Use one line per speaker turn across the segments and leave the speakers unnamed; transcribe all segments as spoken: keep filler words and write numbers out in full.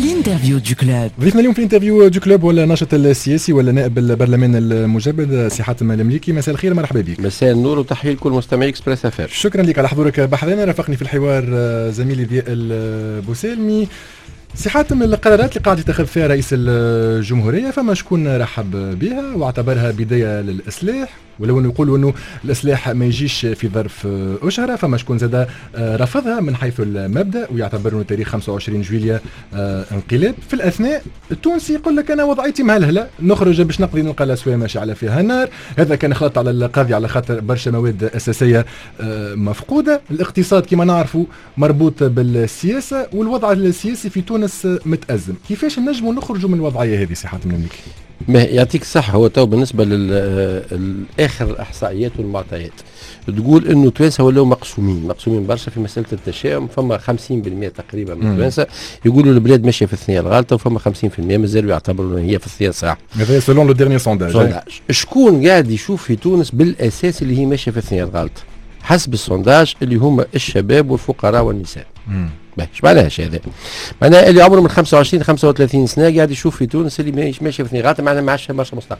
الانترفيو دو كلوب.
ضيفنا اليوم في الانترفيو دو كلوب ولا ناشط السياسي ولا نائب البرلمان المجدد سي حاتم المليكي. مساء الخير، مرحبا بك.
مساء النور وتحيه لكل مستمعي اكسبريس افير.
شكرا لك على حضورك بحثنا. رافقني في الحوار زميلي ضياء البوسالمي. سي حاتم، القرارات اللي قاعد يتخذ فيها رئيس الجمهورية فما شكون رحب بها واعتبرها بداية للإصلاح، ولو انه يقولوا انه الاصلاح ما يجيش في ظرف اشهر، فما شكون زاد رفضها من حيث المبدا ويعتبر انه تاريخ خمسة وعشرين جويليا انقلاب. في الاثناء التونسي يقول لك انا وضعيتي مهلهله، نخرج باش نقضي نلقى الاسواق ماشي على فيها النار. هذا كان خلط على القاضي على خاطر برشا مواد اساسيه مفقوده. الاقتصاد كما نعرفوا مربوط بالسياسه، والوضع السياسي في تونس متازم. كيفاش نجموا نخرجوا من الوضعيه هذه سي حاتم المليكي؟
ما يعطيك الصحة. هو تو بالنسبة للآخر الإحصائيات والمعطيات تقول إنه توانسة ولاو مقسومين مقسومين برشا في مسألة التشاؤم. فما خمسين بالمئة تقريبا من توانسة يقولوا البلاد ماشية في الثنية الغالطة، وفما خمسين بالمئة مازالوا يعتبروا إن هي في الثنية صح.
هذا سولون لو ديرني سونداج.
شكون قاعد يشوف في تونس بالأساس اللي هي ماشية في الثنية الغالطة؟ حسب السونداج اللي هم الشباب والفقراء والنساء. مم. باش معناهاش هذا؟ معناها اللي عمره من خمسة وعشرين خمسة وثلاثين سنه قاعد يشوف في تونس اللي ماشي ماشي في ثنيغات، معناها ما عادش برشا مستقبل.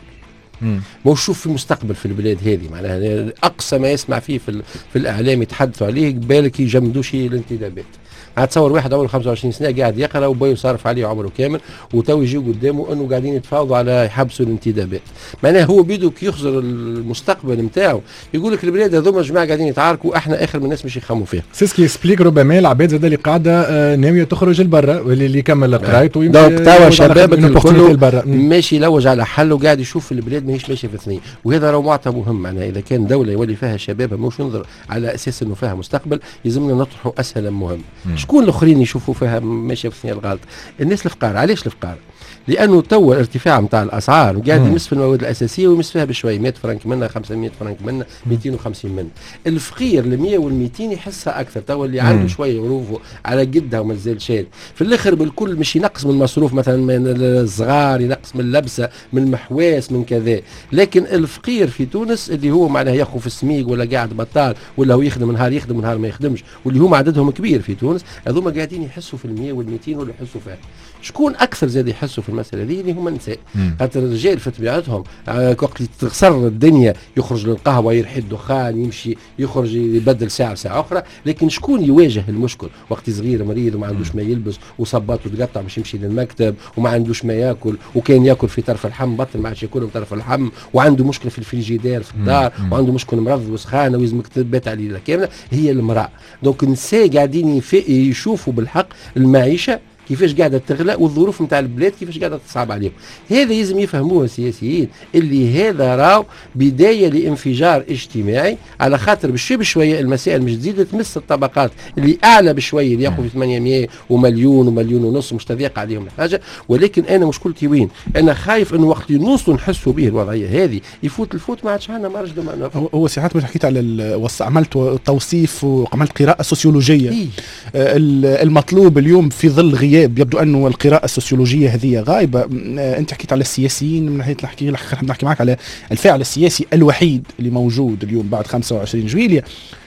ما يشوف في المستقبل في البلاد هذه. معناها اقصى ما يسمع فيه في, في الاعلام يتحدثوا عليه بالك يجمدوا شيء الانتدابات. هتصور واحد عمره خمسة وعشرين سنه قاعد يقرا وباي صارف عليه عمره كامل، وتو يجي قدامه انه قاعدين يتفاوضوا على يحبسوا الانتدابات. معناها هو بيدو كي يخزر المستقبل نتاعو يقول لك البلاد هذوما جماعه قاعدين يتعاركوا، احنا اخر من الناس باش يخموا فيها.
سيسكي يسبليك ربما العباد زاد اللي قاعده ناويه تخرج لبرا واللي اللي كمل قرايته
ويمشي. دونك توا شباب الكل ماشي يلوج على حل وقاعد يشوف البلاد ماهيش ماشيه في اثنين، وهذا راه معطى مهم. معناها اذا كان دوله يولي فيها شباب مش ينظر على اساس انه فيها مستقبل، يلزمنا نطرحوا اسهل مهم. مم. شكون الاخرين يشوفوا فيها ماشيه في الثنيه الغلط؟ الناس الفقراء. علاش الفقراء؟ لانه تو الارتفاع نتاع الاسعار قاعد يمس في المواد الاساسيه ويمس فيها بشوي، مئة فرنك منها، خمسمئة فرنك منها، مئتين وخمسين منها. الفقير ال مئة وال مئتين يحسها اكثر. تو اللي عنده شويه ظروفه على قدها ومازال شاد في الاخر بالكل مش ينقص من المصروف مثلا من الصغار، ينقص من اللبسه، من المحواس، من كذا. لكن الفقير في تونس اللي هو معناه ياخذ في السميق ولا قاعد بطال ولا هو يخدم نهار يخدم نهار ما يخدمش، واللي هم عددهم كبير في تونس، هذوما قاعدين يحسوا في المئة وال مئتين ولا يحسوا فيها. شكون اكثر زاد يحسوا في المساله هذه؟ اللي هم النساء. خاطر الرجال في طبيعتهم آه وقت تخسر الدنيا يخرج للقهوه يرحي الدخان يمشي يخرج يبدل ساعه وساعه اخرى. لكن شكون يواجه المشكل وقت صغير مريض وما عندوش ما يلبس وصباته تقطع باش يمشي للمكتب وما عندوش ما ياكل، وكان ياكل في طرف اللحم بطل ما عادش ياكل من طرف اللحم، وعنده مشكله في الفريجيدير في الدار، وعنده مشكله مرض وسخانه ويلزمك تبات عليه كامله، هي المراه. دونك النساء قاعدين يشوفوا بالحق المعيشه كيفاش قاعده تغلى والظروف نتاع البلاد كيفاش قاعده تصعب عليهم. هذا لازم يفهموه السياسيين، اللي هذا راو بدايه لانفجار اجتماعي، على خاطر بشوي بشويه المسائل مش تزيد تمس الطبقات اللي اعلى بشويه اللي ياخذوا ثمانمئة ومليون ومليون ونص، مش تضيق عليهم الحاجه. ولكن انا مشكلتي وين؟ انا خايف انه وقت نوصلوا نحسوا به الوضعيه هذه يفوت الفوت ما عادش عندنا مرج.
هو, هو سي حاتم حكيت على عملت توصيف وعملت قراءه سوسيولوجيه. إيه؟ المطلوب اليوم في ظل غياب يبدو أنه القراءة السوسيولوجية هذه غايبة. أنت حكيت على السياسيين، من ناحية نحكي نحكي معك على الفاعل السياسي الوحيد اللي موجود اليوم بعد خمسة وعشرين جويليا.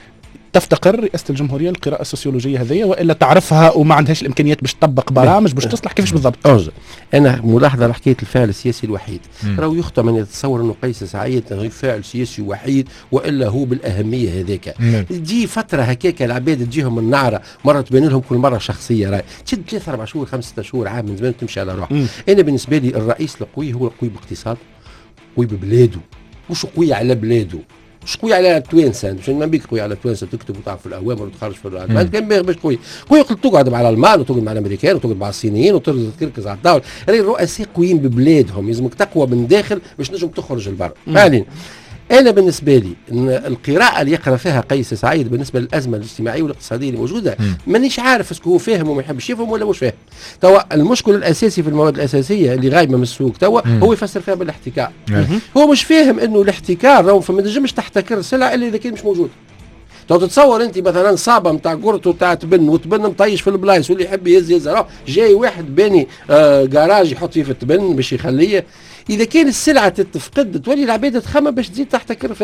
تفتقر رئاسة الجمهورية القراءة السوسيولوجية هذه وإلا تعرفها وما عندهاش الإمكانيات باش تطبق برامج باش تصلح كيفاش بالضبط؟
أرجع أنا ملاحظة على حكاية الفاعل السياسي الوحيد. راهو يخطئ من يتصور أنه قيس سعيد غير فاعل سياسي وحيد وإلا هو بالأهمية هذاك. تجي فترة هكاك العباد تجيهم من نعرة مرة تبين لهم كل مرة شخصية، راي تشد ثلاثة أربع شهور خمسة شهور عام من زمان تمشي على روح. أنا بالنسبة لي الرئيس القوي هو القوي باقتصاد، قوي ببلاده، مش قوي على بلاده، مش قوي على توانسه. مش ما بيك قوي على توانسه تكتب وتعرف الاوامر وتخرج في الالمان، كان باش قوي قوي تقعد مع الالمان وتقعد مع الامريكان وتقعد مع الصينيين وتركز على الدوله. يعني الرؤساء قويين ببلادهم، لازمك تقوى من داخل باش نجم تخرج لبرا. فعليا انا بالنسبه لي ان القراءه اللي يقرا فيها قيس سعيد بالنسبه للازمه الاجتماعيه والاقتصاديه اللي موجوده مانيش عارف اسكو هو فاهم وما يحبش يفهم ولا مش فاهم. توا المشكل الاساسي في المواد الاساسيه اللي غايبه من السوق توا هو يفسر فيها بالاحتكار. هو مش فاهم انه الاحتكار راهو فما تنجمش تحتكر سلعه الا اذا كان مش موجود. لو تتصور انت مثلا صابه نتاع قرطو تاع تبن وتبن مطيش في البلايص واللي يحب يهز يهز، جاي واحد باني آه جراج يحط فيه في التبن باش يخليه. اذا كان السلعه تتفقد تولي العباد تخمم باش تزيد تحتكر فيها.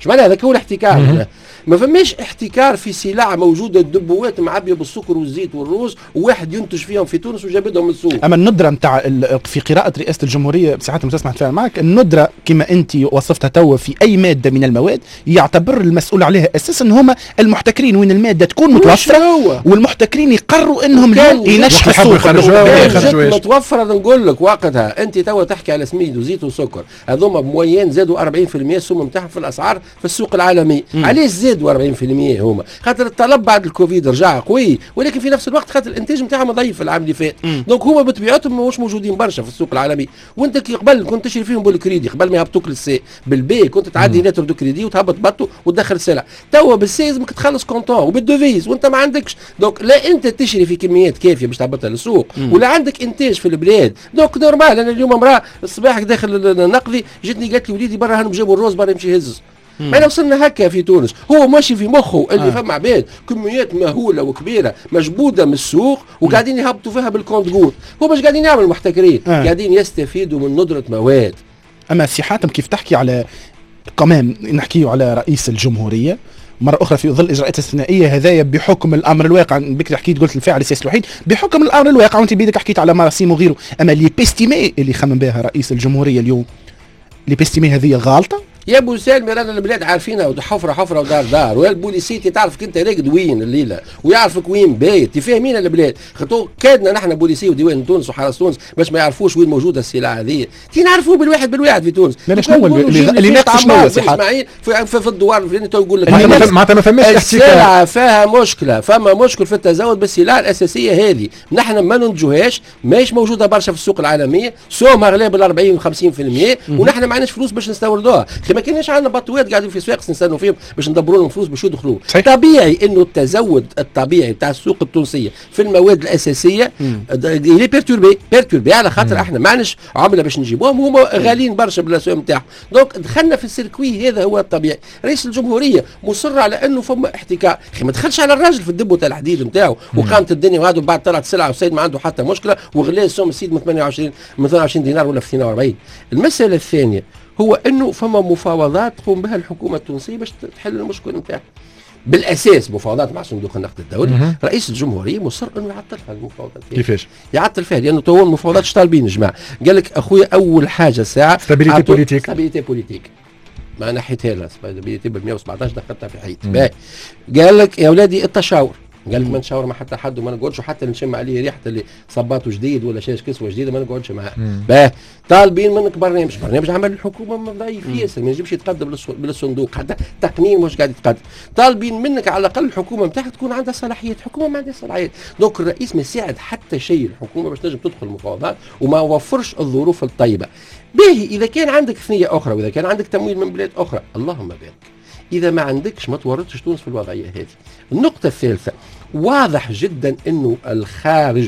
مش معناها هذاك هو الاحتكار. ما فماش احتكار في سلع موجوده الدبوات معبيه بالسكر والزيت والروز وواحد ينتج فيهم في تونس وجابدهم من السوق.
اما الندره نتاع في قراءه رئاسه الجمهوريه بصحه المتسمع نتفاعل معك، الندره كما انت وصفتها توا في اي ماده من المواد يعتبر المسؤول عليها اساسا هما المحتكرين، وين الماده تكون متوفره والمحتكرين يقرروا انهم ينشحوا السوق
متوفره. نقول لك وقتها انت توا تحكي على سميد وزيت وسكر هذوما بموين زادوا أربعين بالمئة السم نتاعهم في الاسعار في السوق العالمي. علاش زادوا أربعين بالمئة هما؟ خاطر الطلب بعد الكوفيد رجع قوي، ولكن في نفس الوقت خاطر الانتاج نتاعهم ضعيف العام اللي فات. دونك هما بطبيعتهم ماهوش موجودين برشا في السوق العالمي، وانت كي قبل كنت تشري فيهم بالكريدي قبل ما يهبطوك للسي بالبي كنت تعدي لتر دو كريدي وتهبط بطو وتدخل السلع. توا بالسي لازمك تخلص كونتون وبالدوفيز وانت ما عندكش. دونك لا انت تشري في كميات كافيه باش تهبطها للسوق ولا عندك انتاج في البلاد. دونك نورمال. انا اليوم امراه الصباح داخل النقضي جتني قالت لي وليدي برا هانم جابوا الروز برا يمشي يهز. ما وصلنا هكا في تونس. هو ماشي في مخه اللي آه. فما عباد كميات مهوله وكبيره مجبوده من السوق وقاعدين يهبطوا فيها بالكونت جوت. هو باش قاعدين يعملوا محتكرين آه. قاعدين يستفيدوا من ندره مواد.
اما سي حاتم كيف تحكي على كمان نحكيو على رئيس الجمهوريه مرة أخرى في ظل إجراءات استثنائية هذايا بحكم الأمر الواقع. بكري حكيت قلت الفاعل السياسي الوحيد بحكم الأمر الواقع، وأنت بيدك حكيت على مراسيم وغيره. أما اللي بيستيمي اللي خمم بها رئيس الجمهورية اليوم اللي بيستيمي هذه غالطة
يا ابو سالم. رانا البلاد عارفينها وحفره حفره ودار دار، والبوليسيتي تعرفك انت راقد وين الليله ويعرفك وين بايت. فاهمين البلاد خاطر كادنا نحن بوليسي وديوان تونس وحرس تونس باش ما يعرفوش وين موجوده السلع هذه. تي نعرفوا بالواحد بالواحد في تونس.
لا شنو اللي اللي ناقش شنو
اسماعيل في, في, في الدوار الفلاني تو يقول لك
معناتها ما فماش
السلعه فيها مشكله، فما مشكل في التزود بالسلع الاساسيه هذه نحن ما ننتجوهاش، ماهيش موجوده برشا في السوق العالميه، سوم اغلب ال أربعين وخمسين بالمئة ونحن ما عندناش فلوس باش نستوردوها. ما كاينش عندنا بطوات قاعدين في سواق نستنوا فيهم باش ندبروا لهم فلوس باش يدخلوا. طبيعي انه التزود الطبيعي تاع السوق التونسيه في المواد الاساسيه اللي بيرتوربي بيرتوربي على خاطر احنا ما عندناش عمله باش نجيبوهم، هما غاليين برشا بالاسواق نتاعهم. دونك دخلنا في السيركوي هذا هو الطبيعي. رئيس الجمهوريه مصر على انه فما احتكار. اخي ما دخلش على الراجل في الدبو تاع الحديد نتاعو وقامت الدنيا وهذا بعد طلعت السلعه والسيد ما عنده حتى مشكله وغلى السوم السيد من ثمانية وعشرين من ثمانية وعشرين دينار ولا في اثنين وأربعين. المساله الثانيه هو انه فما مفاوضات تقوم بها الحكومه التونسيه باش تحل المشكل نتاعها. بالاساس مفاوضات مع صندوق النقد الدولي. رئيس الجمهوريه مصر انه يعطلها المفاوضات.
كيفاش؟
يعطل فيها لانه تو المفاوضات اش طالبين يا جماعه؟ قال لك اخويا اول حاجه ساعه
ستابيليتي بوليتيك.
ستابيليتي بوليتيك ما نحيتها لها ستابيليتي بال مئة وسبعطاش دخلتها في حيط. باهي قال لك يا اولادي التشاور. قال لك ما نشاور مع حتى حد وما نقعدش حتى نشم عليه ريحه اللي صباته جديد ولا شاش كسوه جديده ما نقعدش معاه. باه طالبين منك برنامج برنامج عمل الحكومه ضعيف ياسر ما يجيبش يتقدم للصندوق حتى تقنين مش قاعد يتقدم. طالبين منك على الاقل الحكومه نتاعها تكون عندها صلاحيات. الحكومه ما عندها صلاحيات. دونك الرئيس ما يساعد حتى شيء الحكومه باش تنجم تدخل المفاوضات وما وفرش الظروف الطيبه. باهي اذا كان عندك ثنيه اخرى واذا كان عندك تمويل من بلاد اخرى اللهم بارك. اذا ما عندكش ما تورطش تونس في الوضعيه هذه. النقطه الثالثه واضح جدا انه الخارج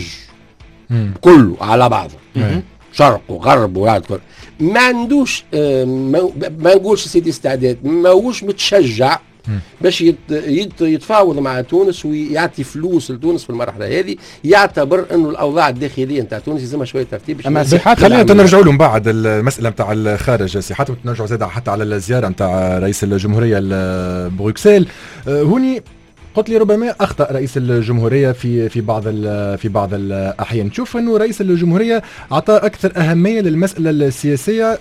مم. كله على بعضه مم. شرق وغرب وهذا ما عندوش آه ما, ما نقولش سيدي استعداد ما هوش متشجع مم. باش يت يت يتفاوض مع تونس ويعطي فلوس لتونس في المرحله هذه. يعتبر انه الاوضاع الداخليه نتاع تونس لازمها شويه ترتيب.
اما سيحات خلينا نرجعوا لهم بعد المساله نتاع الخارج. سيحات نرجعوا زاد حتى على الزياره نتاع رئيس الجمهوريه لبروكسل. هوني قلت لي ربما اخطا رئيس الجمهوريه في في بعض في بعض الاحيان. تشوف انه رئيس الجمهوريه اعطى اكثر اهميه للمساله السياسيه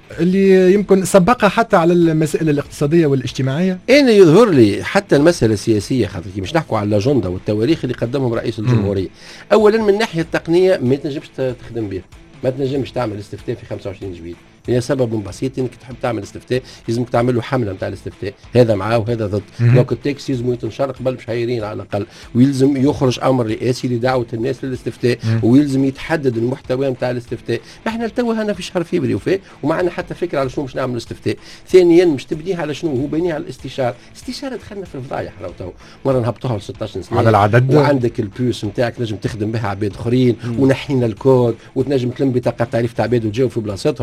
اللي يمكن سبقها حتى على المسائل الاقتصاديه والاجتماعيه.
انا يظهر لي حتى المساله السياسيه خاطر مش نحكوا على الاجنده والتواريخ اللي قدمهم رئيس الجمهوريه. م. اولا من الناحيه التقنيه ما تنجمش تخدم بها، ما تنجمش تعمل استفتاء في خمسة وعشرين جويلية هي سبب بسيط انك تحب تعمل استفتاء لازمك تعمل له حمله نتاع الاستفتاء هذا معاه وهذا ضد. دونك التكست يلزم يتنشر قبل بشهرين على الاقل ويلزم يخرج امر رئاسي لدعوه الناس للاستفتاء ويلزم يتحدد المحتوى نتاع الاستفتاء. احنا تو هنا في شهر فبراير وفاء وما عندنا حتى فكره على شنو باش نعمل الاستفتاء. ثانيا مش تبنيه على شنو هو بنيه على الاستشاره. استشاره دخلنا في الفضايح راهو تو مره نهبطوها ل ستة عشر سنه
على العدد
وعندك البيوس نتاعك نجم تخدم بها عباد اخرين ونحينا الكود وتنجم تلم بطاقه تعريف تاع عباد وتجاوب في بلاصتهم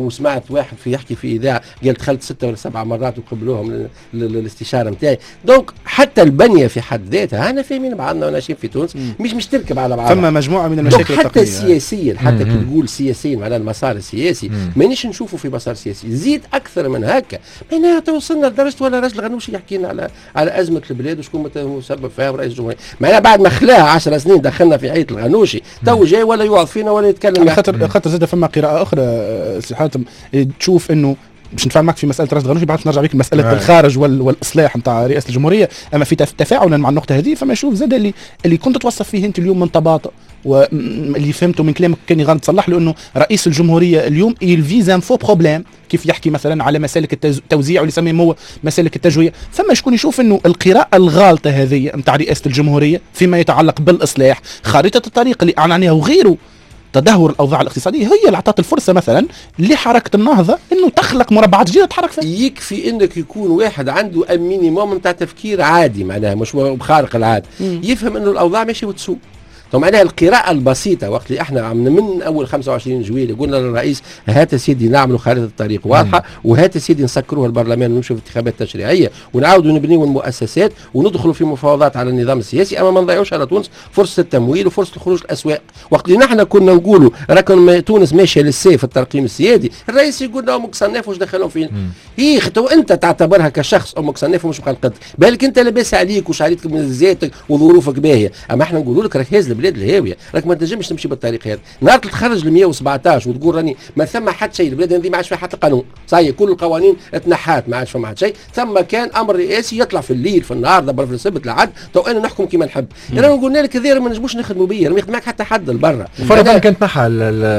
وسمعت واحد في يحكي في اذاعه قال دخلت ستة ولا سبعة مرات وقبلوهم للاستشاره نتاعي. دونك حتى البنيه في حد ذاتها انا فاهمين بعضنا وناشئين في تونس مش مش تركب على بعضها.
ثم مجموعه من المشاكل
حتى
التقنيه
سياسيا حتى كي تقول سياسيا على المسار السياسي مانيش نشوفوا في مسار سياسي زيد اكثر من هكا. معناها توصلنا لدرجه ولا راجل غنوشي يحكي لنا على على ازمه البلاد وشكون مسبب فيها رئيس الجمهوريه. معناها بعد ما خلاها عشر سنين دخلنا في حيط الغنوشي تو جاي ولا يوعظ فينا ولا يتكلم.
خاطر خاطر زاد فما قراءه اخرى سي حاتم تشوف انه باش نتفاعل معك في مساله راشد الغنوشي بعد نرجع بك مساله الخارج وال... والاصلاح نتاع رئاسه الجمهوريه. اما في تفاعلا مع النقطه هذه فما نشوف زاد اللي اللي كنت توصف فيه انت اليوم من تباطؤ واللي فهمته من كلامك كان يغان تصلح له انه رئيس الجمهوريه اليوم يلفيز ان فو بروبليم كيف يحكي مثلا على مسالك التوزيع واللي يسميه هو مسالك التجويه. فما شكون يشوف انه القراءه الغالطه هذه نتاع رئاسه الجمهوريه فيما يتعلق بالاصلاح خارطه الطريق اللي اعلن عليها وغيره تدهور الاوضاع الاقتصاديه هي اللي اعطت الفرصه مثلا لحركه النهضه انه تخلق مربعات جديده تحرك فيها.
يكفي انك يكون واحد عنده مينيموم نتاع تفكير عادي معناها مش بخارق العاده يفهم انه الاوضاع ماشي وتسوق. طب معناها القراءة البسيطة وقت اللي احنا من اول خمسة وعشرين جويلية قلنا للرئيس هات سيدي نعملوا خارطة الطريق واضحة وهات سيدي نسكروها البرلمان ونمشوا في انتخابات تشريعية ونعاودوا نبنيوا المؤسسات وندخلوا في مفاوضات على النظام السياسي. اما ما نضيعوش على تونس فرصة التمويل وفرصة الخروج الاسواق. وقت اللي نحن كنا نقولوا راكم تونس ماشية للسيف الترقيم السيادي الرئيس يقول لهم امك صناف واش دخلوا فين؟ هي تو انت تعتبرها كشخص امك صناف ومش مخلقت بالك انت لاباس عليك وش عليك من ذاتك وظروفك باهية. اما احنا نقولوا لك راك هاز البلاد الهاويه راك ما تنجمش تمشي بالطريق هذا. نهار تخرج ل مئة وسبعطاش وتقول راني ما ثم حتى شيء البلاد هذه ما عادش فيها حتى قانون صحيح كل القوانين اتنحات ما عادش فما حتى شيء. ثم كان امر رئاسي يطلع في الليل في النهار دبر في السبت العد تو انا نحكم كما نحب. انا قلنا لك هذا ما نجموش نخدموا بيه ما يخدم معك حتى حد لبرا.
فرضا كانت نحى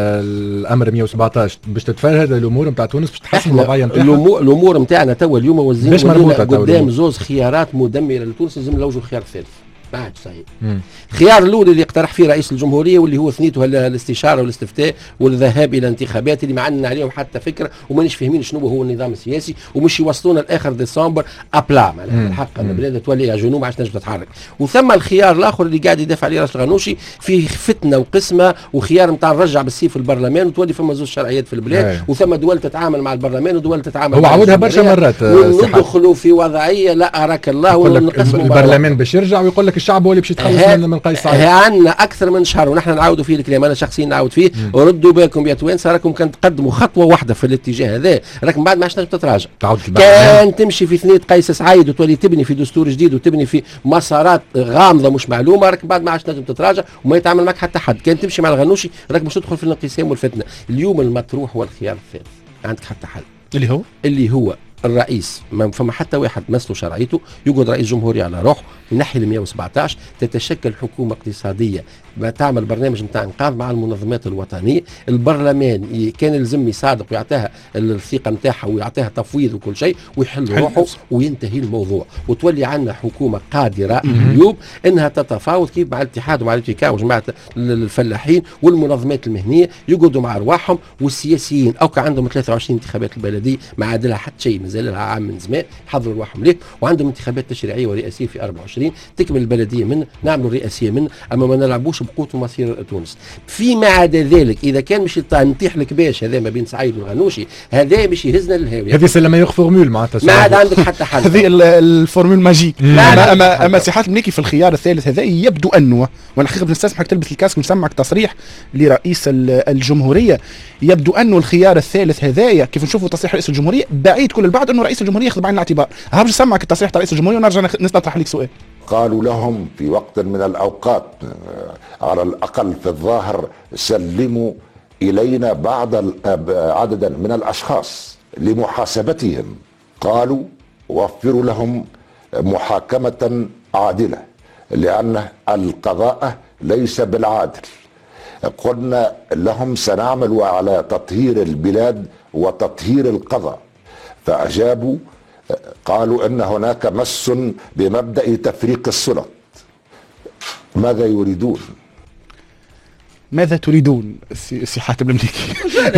الامر مئة وسبعطاش باش تتفرهد الامور نتاع تونس باش تحسن الوضعيه نتاعها.
الامور نتاعنا توا اليوم وزين قدام زوز خيارات مدمره لتونس لازم نلوجوا الخيار الثالث ما عادش صحيح. الخيار الاول اللي اقترح فيه رئيس الجمهوريه واللي هو ثنيته الاستشاره والاستفتاء والذهاب الى انتخابات اللي ما عندنا عليهم حتى فكره ومانيش فاهمين شنو هو النظام السياسي ومش يوصلونا لاخر ديسمبر ابلا معناها الحق ان البلاد تولي جنوب ما عادش تنجم تتحرك. وثم الخيار الاخر اللي قاعد يدافع عليه راشد الغنوشي فيه فتنه وقسمه وخيار نتاع نرجع بالسيف البرلمان وتولي فما زوج شرعيات في البلاد هاي. وثم دول تتعامل مع البرلمان ودول تتعامل
هو عودها برشا مرات
وندخلوا في وضعيه لا اراك الله
ونقسموا البرلمان باش يرجع ويقول لك الشعب هو اللي باش يتخلص من من قيس سعيد.
عندنا اكثر من شهر ونحن نعاودوا فيه الكلام انا شخصيا نعاود فيه وردوا بالكم يا توانسه راكم كان تقدموا خطوه واحده في الاتجاه هذا راكم بعد ما عادش تنجم تتراجع. كان تمشي في ثنيه قيس سعيد وتولي تبني في دستور جديد وتبني في مسارات غامضه مش معلومه راكم بعد ما عادش تنجم تتراجع وما يتعامل معك حتى حد. كان تمشي مع الغنوشي راك باش تدخل في الانقسام والفتنه. اليوم المطروح هو الخيار الثالث عندك حتى حل
اللي هو
اللي هو الرئيس ما فما حتى واحد مسلو شرعيته يقعد رئيس جمهورية على روحه ينحي ل مئة وسبعطاش تتشكل حكومة اقتصادية تعمل برنامج نتاع انقاذ مع المنظمات الوطنية. البرلمان كان يلزم يصادق ويعطيها الثقة نتاعها ويعطيها تفويض وكل شيء ويحل روحه وينتهي الموضوع وتولي عندنا حكومة قادرة اليوم انها تتفاوض كيف مع الاتحاد ومع الاتكاء وجماعة الفلاحين والمنظمات المهنية يقعدوا مع ارواحهم والسياسيين او كان عندهم ثلاثة وعشرين انتخابات البلدية ما عادلها حتى شيء مازال لها عام من زمان حضروا ارواحهم ليك وعندهم انتخابات تشريعيه ورئاسيه في أربعة وعشرين تكمل البلديه من نعملوا الرئاسيه من اما ما نلعبوش بقوت ومصير تونس. فيما عدا ذلك اذا كان مش نطيح لك باش هذا ما بين سعيد والغنوشي هذا باش يهزنا للهاويه.
هذه سلمى يخ فورمول معناتها
ما عاد عندك حتى حل.
هذه الفورمول ماجيك. اما اما, أما سي مليكي في الخيار الثالث هذا يبدو انه وانا حقيقه بنستسمحك تلبس الكاسك ونسمعك تصريح لرئيس الجمهوريه يبدو انه الخيار الثالث هذايا كيف نشوفوا تصريح رئيس الجمهوريه بعيد كل البعد انه رئيس الجمهوريه ياخذ بعين الاعتبار. ها باش نسمعك التصريح تاع رئيس الجمهوريه ونرجع نطرح لك سؤال.
قالوا لهم في وقت من الأوقات على الأقل في الظاهر سلموا إلينا بعض عددا من الأشخاص لمحاسبتهم. قالوا وفروا لهم محاكمة عادلة لأن القضاء ليس بالعادل. قلنا لهم سنعمل على تطهير البلاد وتطهير القضاء فأجابوا قالوا ان هناك مس بمبدأ تفريق السلط. ماذا يريدون؟
ماذا تريدون سي حاتم المليكي؟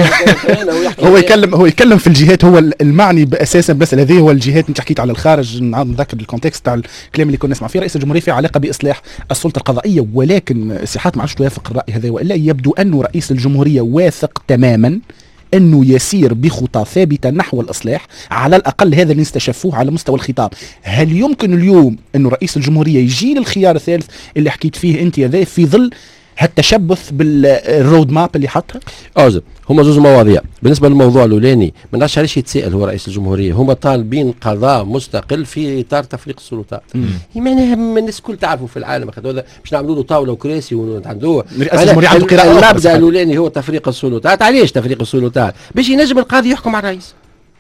هو يتكلم هو يتكلم في الجهات هو المعني اساسا بس هذه هو الجهات انت حكيت على الخارج نذكر الكونتكست تاع الكلام اللي كنا نسمع فيه رئيس الجمهوريه في علاقه باصلاح السلطه القضائيه ولكن سي حاتم ما عادش توافق الراي هذا والا يبدو انه رئيس الجمهوريه واثق تماما انه يسير بخطى ثابته نحو الاصلاح، على الاقل هذا اللي استشفوه على مستوى الخطاب. هل يمكن اليوم انه رئيس الجمهوريه يجي للخيار الثالث اللي حكيت فيه انت هذا في ظل هالتشبث بالرود ماب اللي حطها؟
أوزر هما زوز مواضيع. بالنسبه للموضوع الاولاني ما نعرفش علاش يتساءل هو رئيس الجمهوريه، هما طالبين قضاء مستقل في اطار تفريق السلطات. معناها الناس الكل تعرفوا في العالم هذا باش نعملوا له طاوله وكراسي ونعملوه.
رئيس الجمهوريه عنده قراءه.
المبدا الاولاني هو تفريق السلطات. علاش تفريق السلطات؟ باش ينجم القاضي يحكم على الرئيس.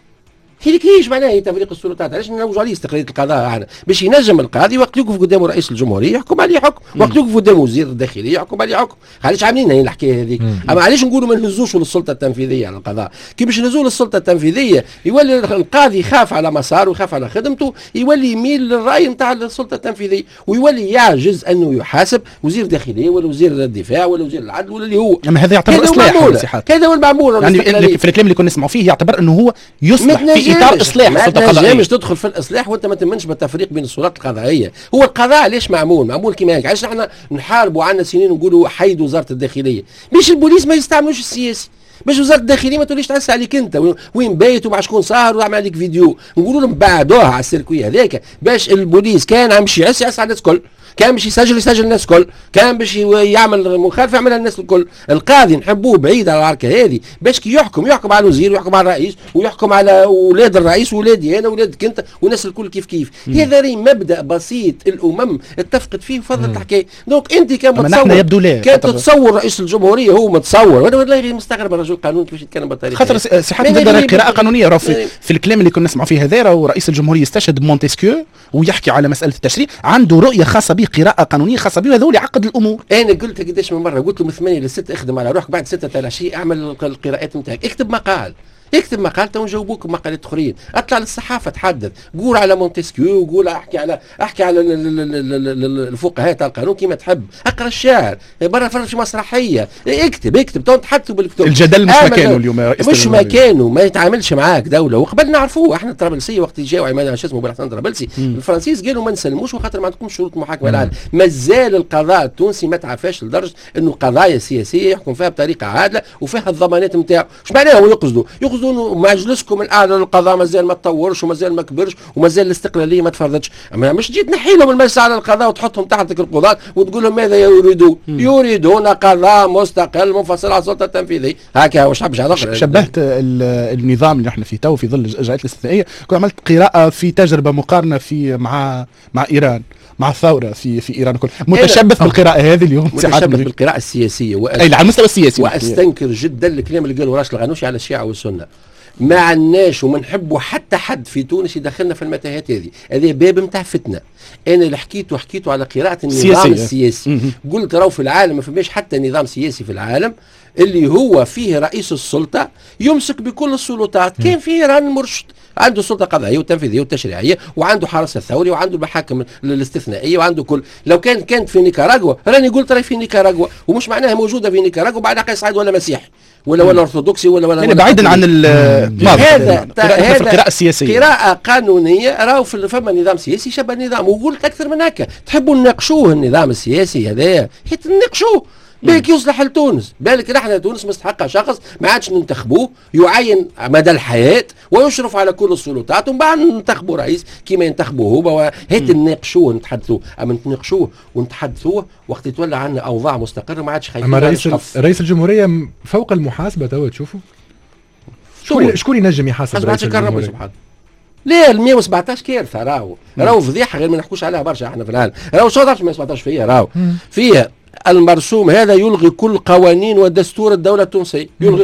هذيك ايش معناها تفريق السلطات؟ علاش نلوجوا عليه استقلاليه القضاء احنا؟ باش ينجم القاضي وقت يوقف قدامه رئيس الجمهوريه يحكم عليه حكم، وقت يوقف قدامه وزير الداخليه يحكم عليه حكم. علاش عاملين هي الحكايه هذيك؟ اما علاش نقولوا ما نهزوش للسلطه التنفيذيه على القضاء؟ كي باش نهزوا للسلطه التنفيذيه يولي القاضي يخاف على مساره ويخاف على خدمته، يولي يميل للراي نتاع السلطه التنفيذيه ويولي يعجز انه يحاسب وزير الداخليه ولا وزير الدفاع ولا وزير العدل ولا اللي هو.
اما هذا يعتبر اصلاح.
هذا هو المعمول.
يعني في الكلام اللي كنا نسمعوا فيه يعتبر انه هو يصلح في اطار اصلاح.
ما مش تدخل في الاصلاح وانت ما تمنش بالتفريق بين السلطات القضائيه. هو القضاء ليش معمول؟ معمول كيما هيك. علاش احنا نحاربوا عنا سنين ونقولوا حيد وزاره الداخليه؟ باش البوليس ما يستعملوش السياسي، باش وزاره الداخليه ما توليش تعس عليك انت وين بايت ومع شكون سهر ويعمل عليك فيديو. نقولوا لهم بعدوها على السيركوي هذاك باش البوليس كان عم يعس يعس على الناس الكل، كان باش يسجل يسجل الناس الكل، كان باش يعمل مخالفه يعملها الناس الكل. القاضي نحبوه بعيد على العركه هذه باش كي يحكم يحكم على الوزير ويحكم على الرئيس ويحكم على اولاد الرئيس واولادي انا واولادك انت والناس الكل كيف كيف. هذا ري مبدا بسيط الامم اتفقت فيه وفضلت الحكايه. دونك انت كمتصور كان تتصور رئيس الجمهوريه هو متصور. وانا والله مستغرب الرجل القانون كيفاش يتكلم بالطريقه
خاطر سي هذا قراءه قانونيه. راه في, في الكلام اللي كنا نسمعوا فيه هذا راه رئيس الجمهوريه استشهد بمونتسكيو ويحكي على مساله التشريع، عنده رؤيه خاصه به قراءه قانونيه خاصه به، هذول يعقد الامور.
انا قلت قداش من مره، قلت له من ثمانية لستة اخدم على روحك، بعد ستة تاع العشيه اعمل القراءات نتاعك، اكتب مقال اكتب مقال تو نجاوبوك بمقالات اخرين، اطلع للصحافه تحدث، قول على مونتسكيو، قول احكي على احكي على الفقهاء تاع القانون كيما تحب، اقرا الشعر، برا فرج في مسرحيه، اكتب اكتب تو نتحدثوا بالكتب.
الجدل مش مكانه اليوم،
مش مكانه، ما يتعاملش معاك دوله. وقبل نعرفوه احنا الطرابلسيه وقت جاوا عماد شو اسمه بالحسن الطرابلسي الفرنسيس قالوا ما نسلموش وخاطر ما عندكمش شروط محاكمه العالم. مازال القضاء التونسي ما تعرفاش لدرجه انه قضايا سياسيه يحكم فيها بطريقه عادله وفيها الضمانات نتاعو. ايش معناه هو يقصدوا؟ يقصدوا انه مجلسكم الاعلى للقضاء مازال ما تطورش ومازال ما كبرش ومازال الاستقلاليه ما تفرضتش. اما مش تجي تنحي لهم المجلس على القضاء وتحطهم تحت القضاة وتقول لهم ماذا يريدون؟ يريدون قضاء مستقل منفصل عن السلطه التنفيذيه. هكا واش حاب
شبهت النظام اللي احنا فيه تو في ظل الاجراءات الاستثنائيه. كنت عملت قراءه في تجربه مقارنه في مع مع ايران، مع الثوره في في ايران كل متشبث بالقراءه هذه اليوم،
متشبث بالقراءه السياسيه
وأس... اي على المستوى السياسي.
واستنكر جدا الكلام اللي قاله راشد الغنوشي على الشيعه والسنه. ما عندناش وما نحبوا حتى حد في تونس يدخلنا في المتاهات هذه، هذا باب نتاع فتنه. انا اللي حكيته حكيته على قراءه النظام سياسية. السياسي. قلت راهو في العالم ما فماش حتى نظام سياسي في العالم اللي هو فيه رئيس السلطه يمسك بكل السلطات. كان في ايران المرشد عنده سلطه قضائيه وتنفيذيه وتشريعيه وعنده حرس الثوري وعنده المحاكم الاستثنائيه وعنده كل. لو كان كانت في نيكاراغوا راني قلت راهي في نيكاراغوا ومش معناها موجوده في نيكاراغوا بعد قيس سعيد ولا مسيحي ولا ولا ارثوذكسي ولا ولا,
يعني ولا بعيدا عن الماضي.
هذا
هذا القراءه السياسيه
قراءه قانونيه. راهو فما نظام سياسي شبه النظام. وقلت اكثر من هكا، تحبوا نناقشوه النظام السياسي هذايا تناقشوه بالك يصلح لتونس. بالك احنا تونس مستحقها شخص ما عادش ننتخبوه يعين مدى الحياه ويشرف على كل السلطات ومن بعد ننتخبوا رئيس كيما ينتخبوه هو. هيت نناقشوه نتحدثوه. اما نتناقشوه ونتحدثوه وقت يتولى عنا اوضاع مستقره ما عادش خايفين.
اما رئيس رئيس الجمهوريه فوق المحاسبه توا تشوفوا شكون شكون ينجم يحاسب رئيس الجمهوريه؟ سبحان
لا ال مئة وسبعطاش كارثه. راهو راهو فضيحه غير ما نحكوش عليها برشا احنا في العالم. راهو شو مئة وسبعطاش فيها راهو فيها المرسوم هذا يلغي كل قوانين ودستور الدولة التونسية، يلغي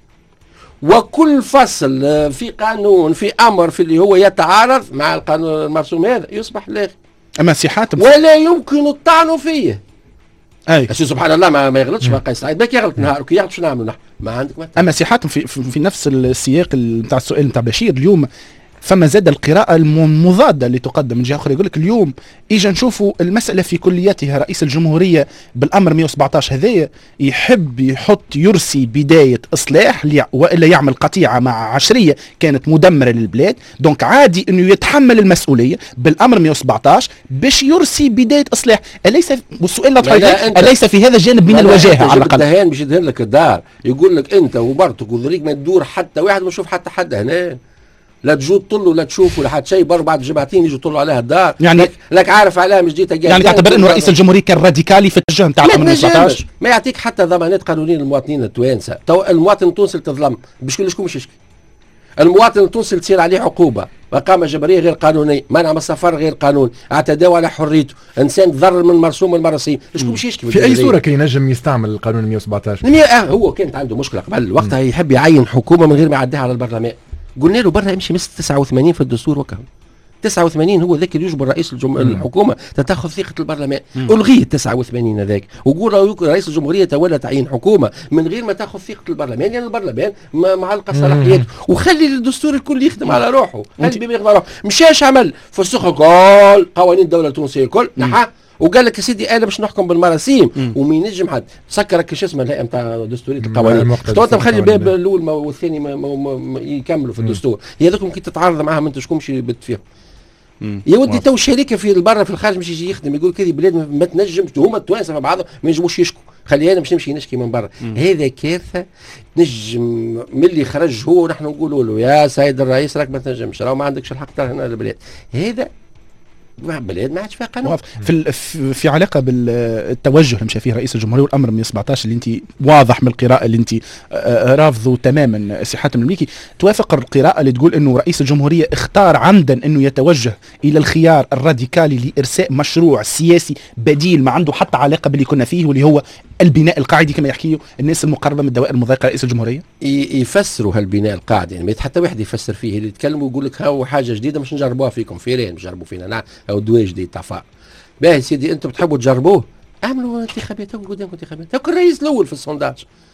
وكل فصل في قانون في أمر في اللي هو يتعارض مع القانون المرسوم هذا يصبح لاغي.
أما سي حاتم
ولا يمكن الطعن فيه.
أي
سبحان الله ما, ما يغلطش ما قيس سعيد، باك يغلط نهار كي يغلط شو نعملوا نحن؟ ما عندك ما.
أما سي حاتم في, في, في نفس السياق نتاع السؤال نتاع بشير اليوم فما زاد القراءة المضادة اللي تقدم من جهة أخرى. يقول لك اليوم إجا نشوفوا المسألة في كلياتها، رئيس الجمهورية بالأمر مئة وسبعطاش هذايا يحب يحط يرسي بداية إصلاح وإلا يعمل قطيعة مع عشرية كانت مدمرة للبلاد. دونك عادي أنه يتحمل المسؤولية بالأمر مئة وسبعطاش باش يرسي بداية إصلاح. أليس والسؤال أليس في هذا الجانب من الوجاهة على الأقل؟
الدهان باش يدهن لك الدار، يقول لك أنت ومرتك وذريك ما تدور حتى واحد ما يشوف حتى حد هنا، لا تجو تطلوا لا تشوفوا لا حد شيء، بر بعد جماعتين يجوا يطلوا عليها الدار. يعني لك, لك عارف عليها مش جيتها
يعني تعتبر انه رئيس الجمهوريه كان راديكالي في الاتجاه نتاع
الامر التسعطاش؟ ما يعطيك حتى ضمانات قانونيه للمواطنين التوانسه. تو المواطن التونسي تظلم باش كل شكون مش يشكي. المواطن التونسي تصير عليه عقوبه، اقامه جبريه غير قانونيه، منع من السفر غير قانون، اعتداء على حريته، انسان تضرر من المرسوم والمراسيم، شكون باش يشكي؟
في اي صوره كي ينجم يستعمل القانون مئة وسبعطاش؟
آه هو كانت عنده مشكله قبل وقتها يحب يعين حكومه من غير ما يعديها على البرلمان. قلنا له برا يمشي مس تسعة وثمانين في الدستور وكهم تسعة وثمانين هو ذاك اللي يجبر رئيس الجم... الحكومه تتاخذ ثقه البرلمان. الغي تسعة وثمانين هذاك وقول رئيس الجمهوريه تولى تعيين حكومه من غير ما تاخذ ثقه البرلمان، لان يعني البرلمان معلقه صلاحياته، وخلي الدستور الكل يخدم على روحه، خلي البيبي يخدم على روحه. مشاش عمل فسخ كل قوانين الدوله التونسيه الكل نحا وقال لك يا سيدي انا باش نحكم بالمراسيم وما ينجم حد سكرك شو اسمه الهيئه نتاع دستوريه القوانين. تو انت مخلي الباب الاول والثاني ما ما ما يكملوا في الدستور، هي هذوك ممكن تتعارض معاهم انت شكون مش بت فيهم. يا ودي تو الشركه في البر في الخارج مش يجي يخدم يقول كذي بلاد ما تنجمش، هما التوانسه مع بعضهم ما ينجموش يشكوا، خلي انا مش نمشي نشكي من برا. هذا كارثه تنجم من اللي خرج هو ونحن نقولوا له يا سيد الرئيس راك ما تنجمش، راه ما عندكش الحق ترى هنا البلاد هذا بلاد ما عادش فيها قانون.
في في علاقه بالتوجه اللي مشى فيه رئيس الجمهوريه والامر مئة وسبعطاش اللي انت واضح من القراءه اللي انت رافضه تماما سي حاتم المليكي، توافق القراءه اللي تقول انه رئيس الجمهوريه اختار عمدا انه يتوجه الى الخيار الراديكالي لارساء مشروع سياسي بديل ما عنده حتى علاقه باللي كنا فيه واللي هو البناء القاعدي كما يحكيه الناس المقربه من الدوائر المضايقه رئيس الجمهوريه؟
يفسروا هالبناء القاعدي، يعني حتى واحد يفسر فيه، اللي يتكلم ويقول لك هاو حاجه جديده مش نجربوها فيكم فيرين مش نجربوا فينا نعم او دواء جديد طفاء. باهي سيدي انتم بتحبوا تجربوه اعملوا انتخابات، تو قدامكم انتخابات، تو الرئيس الاول في السونداج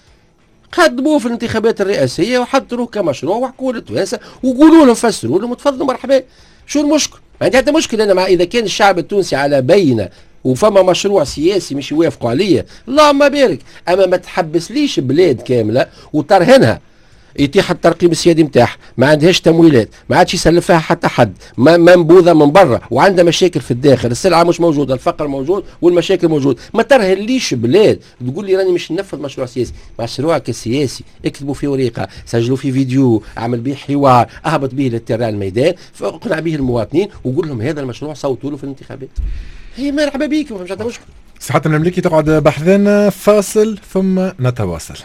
قدموه في الانتخابات الرئاسيه وحضروه كمشروع وحكوا للتوانسه وقولوا لهم فسروا لهم تفضلوا مرحبا. شو المشكل؟ ما عندي حتى مشكل انا مع اذا كان الشعب التونسي على بينه وفما مشروع سياسي مش يوافقوا عليه اللهم بارك، اما ما تحبسليش بلاد كامله وترهنها يتيح الترقيم السيادي نتاعها، ما عندهاش تمويلات، ما عادش يسلفها حتى حد، منبوذه من برا وعندها مشاكل في الداخل، السلعه مش موجوده، الفقر موجود والمشاكل موجود، ما ترهنليش بلاد تقول لي راني مش ننفذ مشروع سياسي، مشروعك السياسي اكتبوا في ورقه، سجلوا في فيديو، اعمل به حوار، اهبط به للتيران الميدان، اقنع به المواطنين وقول لهم هذا المشروع صوتوا له في الانتخابات. هي مرحبا بيك مش عندها مشكل.
سي حاتم المليكي تقعد بحثنا فاصل ثم نتواصل.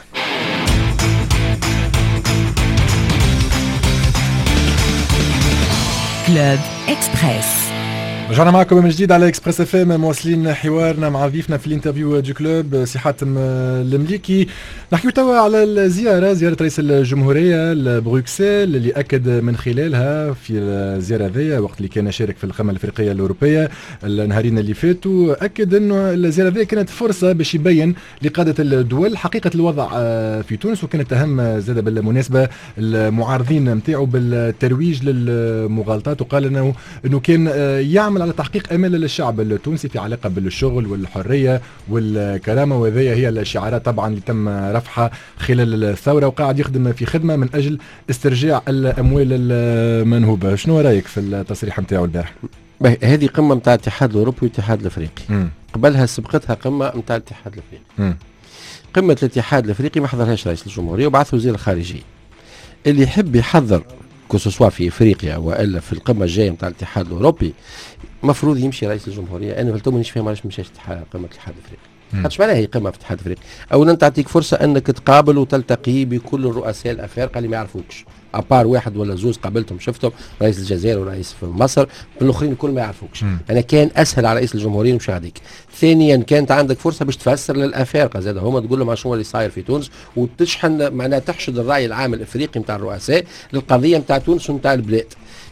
كلوب اكسبريس.
رجعنا معكم من جديد على اكسبريس اف ام، مواصلين حوارنا مع ضيفنا في الانترفيو دو كلوب سي حاتم المليكي. نحكيو توا على الزياره، زياره رئيس الجمهوريه لبروكسل اللي اكد من خلالها في الزياره ذي وقت اللي كان شارك في القمه الافريقيه الاوروبيه النهارين اللي فاتوا، اكد انه الزياره ذي كانت فرصه باش يبين لقاده الدول حقيقه الوضع في تونس، وكانت اهم زاد بالمناسبه المعارضين نتاعو بالترويج للمغالطات، وقال انه انه كان يعمل على تحقيق امال الشعب التونسي في علاقه بالشغل والحريه والكرامه، وهذه هي الشعارات طبعا اللي تم رفعها خلال الثوره، وقاعد يخدم في خدمه من اجل استرجاع الاموال المنهوبه. شنو رايك في التصريح نتاعو البارح؟
هذه قمه نتاع الاتحاد الاوروبي والاتحاد الافريقي، م. قبلها سبقتها قمه نتاع الاتحاد الافريقي. م. قمه الاتحاد الافريقي ما حضرهاش رئيس الجمهوريه وبعث وزير الخارجيه. اللي يحب يحضر كوسوسوا في افريقيا والا في القمه الجايه نتاع الاتحاد الاوروبي مفروض يمشي رئيس الجمهوريه. انا فلتو مانيش فاهم علاش مشاش قمه الاتحاد الافريقي، خاطش معناها هي قمه في الاتحاد الافريقي. اولا تعطيك فرصه انك تقابل وتلتقي بكل الرؤساء الافارقه اللي ما يعرفوكش، ابار واحد ولا زوز قابلتهم شفتهم، رئيس الجزائر ورئيس في مصر، الاخرين الكل ما يعرفوكش. انا كان اسهل على رئيس الجمهوريه مش هذيك. ثانيا كانت عندك فرصه باش تفسر للافارقه زاد هما تقول لهم شنو اللي صاير في تونس، وتشحن معناها تحشد الراي العام الافريقي نتاع الرؤساء للقضيه نتاع تونس ونتاع البلاد.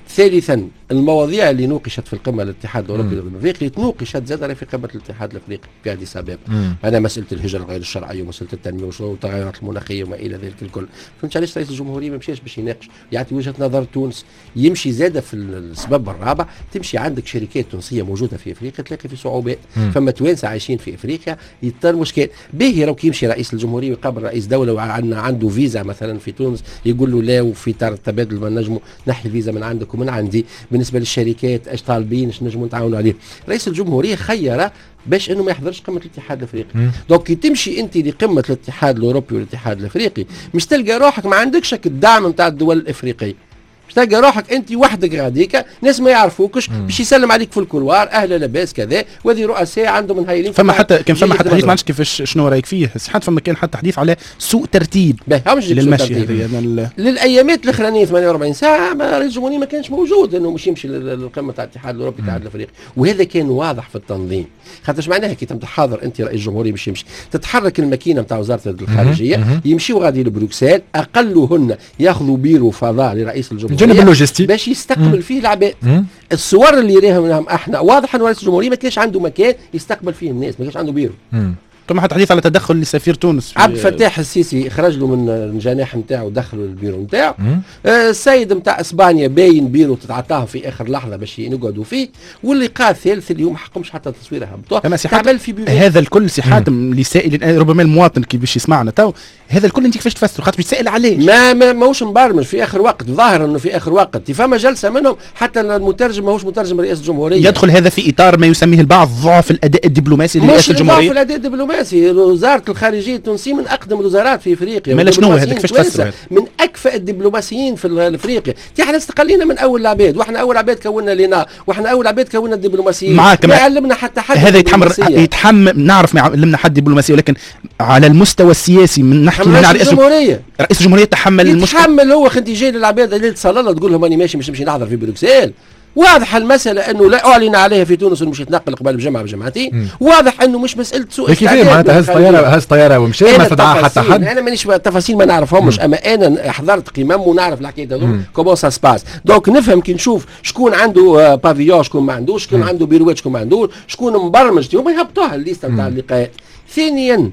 ثالثا المواضيع اللي نوقشت في القمه الاتحاد الاوروبي الافريقي تنوقشت زاد في قمه الاتحاد الافريقي في اديس ابابا. انا مساله الهجره الغير الشرعيه ومساله التنميه والتغيرات المناخيه وما الى ذلك الكل. فهمت علاش رئيس الجمهوريه ما مشاش باش يناقش يعطي وجهه نظر تونس. يمشي زاده في السبب الرابع، تمشي عندك شركات تونسيه موجوده في افريقيا تلاقي في صعوبات. فما توانسه عايشين في افريقيا يضطر مشكل باهي. راك يمشي رئيس الجمهوريه يقابل رئيس دوله وعندنا عنده فيزا مثلا في تونس يقول له لا، وفي اطار التبادل ما نجموا نحي الفيزا من عندك ومن عندي. بالنسبه للشركات ايش طالبين ايش نجموا نتعاونوا عليه. رئيس الجمهوريه خير باش انه ما يحضرش قمه الاتحاد الافريقي. دونك كي تمشي انت لقمه الاتحاد الاوروبي والاتحاد الافريقي مش تلقى روحك ما عندكش الدعم نتاع الدول الافريقيه، مش تلقى روحك انت وحدك غاديك، ناس ما يعرفوكش باش يسلم عليك في الكولوار اهلا لاباس كذا. وهذه رؤساء عندهم هايلين.
فما حتى كان فما حتى حديث ما عرفتش كيفاش شنو رايك فيه حتى فما كان حتى حديث على سوء ترتيب للمشي هذه
للايامات الاخرانيه ثمانية وأربعين ساعه. ما رئيس الجمهوريه ما كانش موجود انه مش يمشي للقمه تاع الاتحاد الاوروبي الاتحاد الافريقي، وهذا كان واضح في التنظيم. خاطرش معناها كي تحاضر انت رئيس الجمهوريه باش يمشي تتحرك الماكينه نتاع وزاره الخارجيه يمشيوا غادي لبروكسل، اقلهن ياخذوا بيرو فضاء لرئيس الجمهوريه
الجانب اللوجستي
باش يستقبل فيه العباد. الصور اللي راهم احنا واضح ان رئيس الجمهوريه ما كانش عنده مكان يستقبل فيه الناس، ما كانش عنده بيرو.
ثم حتى حديث على تدخل لسفير تونس
عبد الفتاح السيسي خرج له من الجناح نتاعو ودخلوا البيرو نتاعو. آه السيد نتاع اسبانيا باين بيرو تتعطاه في اخر لحظه باش نقعدوا فيه. واللقاء الثالث اليوم ما حقهمش حتى تصويره هبطوه تعمل في بيبان.
هذا الكل سي حاتم لسائل ربما المواطن كي باش يسمعنا تو هذا الكل انت كيفاش تفسر خاطر باش تسال عليه
ما ما ماهوش مبرمج في اخر وقت. ظاهر انه في اخر وقت فما جلسه منهم حتى المترجم ماهوش مترجم رئاسه الجمهوريه.
يدخل هذا في اطار ما يسميه البعض ضعف الاداء الدبلوماسي لرئاسه الجمهوريه.
ضعف الاداء الدبلوماسي. وزاره الخارجيه التونسيه من اقدم الوزارات في افريقيا.
ما شنو هذا كيفاش تفسر؟
من اكفأ الدبلوماسيين في افريقيا. احنا استقلينا من اول العباد، واحنا اول عباد كونا لنا، واحنا اول عباد كونا الدبلوماسيين. ما علمنا حتى حد
هذا يتحمل يتحمل نعرف ما علمنا حد دبلوماسيه، ولكن على المستوى السياسي من نحكي من رئيس الجمهوريه رئيس الجمهوريه تحمل المشكله.
يتحمل هو خنتي جاي للعباد اللي تصلى تقول لهم راني ماشي مش نمشي نحضر في بروكسل. واضح المسألة أنه لا أعلن عليها في تونس ومش يتنقل قبل بجمعة بجمعتين. واضح أنه مش مسألة سوء
استعداد. معناتها هز طيارة هز طيارة ومشي ما استدعى حتى حد.
أنا مانيش تفاصيل ما نعرفهمش، أما أنا حضرت قمم ونعرف الحكاية هذول كومون سا سباس. دونك نفهم كي نشوف شكون عنده بافيون شكون ما عندوش، شكون عنده بيروات شكون ما عندوش، شكون مبرمج هما يهبطوها الليستة نتاع اللقاءات. ثانيا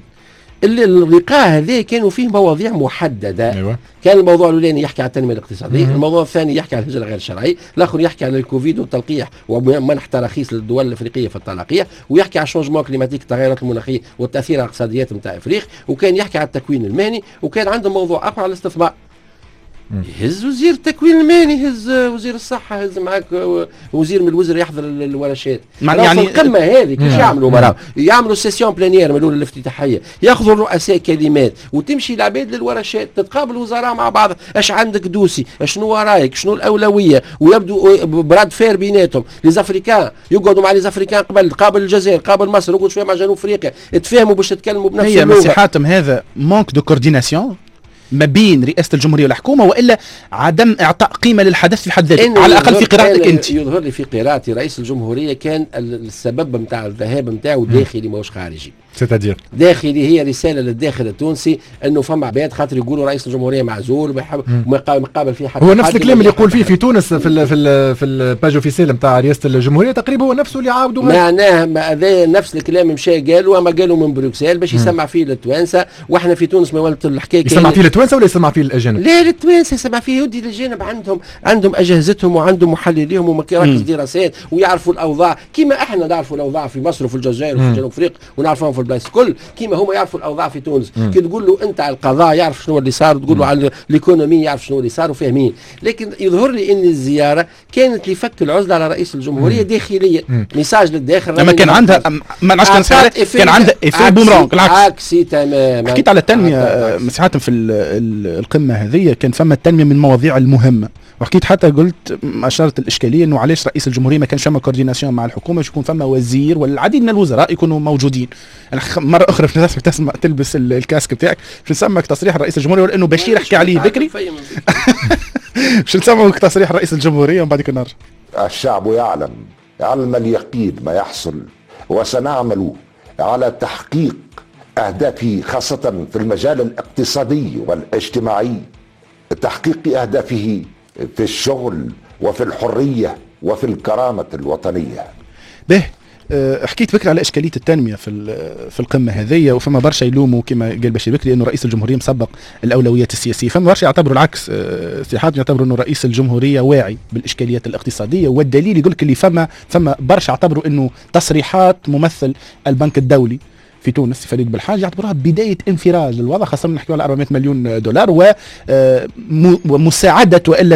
اللقاء هذا كانوا فيه مواضيع محدده. أيوة. كان الموضوع الاولاني يحكي على التنميه الاقتصاديه، الموضوع الثاني يحكي على الهجره غير الشرعيه، الاخر يحكي على الكوفيد والتلقيح ومنح تراخيص للدول الافريقيه في التلقيح، ويحكي على الشونجمون كليماتيك التغيرات المناخيه والتاثير على الاقتصاديات نتاع افريقيا، وكان يحكي على التكوين المهني، وكان عنده موضوع اخر على الاستثمار. يهز وزير التكوين المهني، يهز وزير الصحه، يهز معاك وزير من الوزراء يحضر الورشات. يعني القمه هذه كيف يعملوا مراه؟ يعملوا سيسيون بلانيير من الافتتاحيه، ياخذوا الرؤساء كلمات وتمشي العباد للورشات، تتقابل وزراء مع بعض، اش عندك دوسي، شنو رايك، شنو الاولويه، ويبدو براد فير بيناتهم. ليزافريكان يقعدوا مع ليزافريكان قبل، قابل الجزائر، قابل مصر، يقعدوا شويه مع جنوب افريقيا، تفاهموا باش تتكلموا بنفس اللغه.
هي مسي حاتم هذا مانك دو كورديناسيون ما بين رئاسة الجمهورية والحكومة، وإلا عدم إعطاء قيمة للحدث في حد ذاته على الأقل في قراءتك أنت؟
يظهر لي في قراءتي رئيس الجمهورية كان السبب نتاع الذهاب نتاعو داخلي ماهوش خارجي.
ستادير
داخلي هي رسالة للداخل التونسي أنه فما عباد خاطر يقولوا رئيس الجمهورية معزول وما قابل فيه حتى.
هو نفس الكلام اللي يقول فيه في تونس في ال في ال في الباج اوفيسيال نتاع رئاسة الجمهورية تقريبا هو نفسه اللي عاودوا.
معناه هذا نفس الكلام مشى قالوا ما قالوا من بروكسل باش يسمع فيه للتوانسة، واحنا في تونس ما ولت الحكاية
يسمع فيه للتوانسة ولا يسمع فيه الأجانب؟
لا للتوانسة يسمع فيه. يودي الأجانب عندهم عندهم أجهزتهم وعندهم محلليهم ومراكز دراسات ويعرفوا الأوضاع كيما احنا نعرفوا الأوضاع في مصر وفي الجزائر وفي جنوب أفريقيا ونعرفهم في البلايص الكل، كيما هما يعرفوا الأوضاع في تونس. كي تقول له أنت على القضاء يعرف شنو اللي صار، تقول له على الإيكونومي يعرف شنو اللي صار وفاهمين. لكن يظهر لي أن الزيارة كانت لفك العزلة على رئيس الجمهورية داخلية، ميساج للداخل.
لما كان عندها ما نعرفش كان كان عندها إفيه بومرانغ بالعكس.
عكسي تماما.
حكيت على التنمية مساحات في القمة هذه، كان فما التنمية من المواضيع المهمة، وحكيت حتى قلت أشارت الإشكالية إنه علاش رئيس الجمهورية ما كانش فما كورديناسيون مع الحكومة، باش يكون فما وزير والعديد من الوزراء يكونوا موجودين. أنا مرة أخرى في ناس تسمع تلبس الكاسك بتاعك باش نسمعك تصريح رئيس الجمهورية، لأنه بشير حكى عليه بكري باش نسمعك تصريح رئيس الجمهورية ومن بعد كنا نرجع.
الشعب يعلم علم اليقين ما يحصل، وسنعمل على تحقيق أهدافه خاصة في المجال الاقتصادي والاجتماعي، تحقيق أهدافه في الشغل وفي الحرية وفي الكرامة الوطنية.
به حكيت بكري على اشكاليه التنميه في في القمه هذه، وفما برشا يلوموا كما قال بشير بكري انه رئيس الجمهوريه مسبق الاولويات السياسيه، فما برشا يعتبروا العكس، سي حاتم يعتبروا انه رئيس الجمهوريه واعي بالاشكاليات الاقتصاديه، والدليل يقول لك اللي فما فما برشا يعتبروا انه تصريحات ممثل البنك الدولي في تونس فريد بالحاج يعتبروها بدايه انفراج للوضع، خاصه نحكيو على أربعمائة مليون دولار ومساعده والا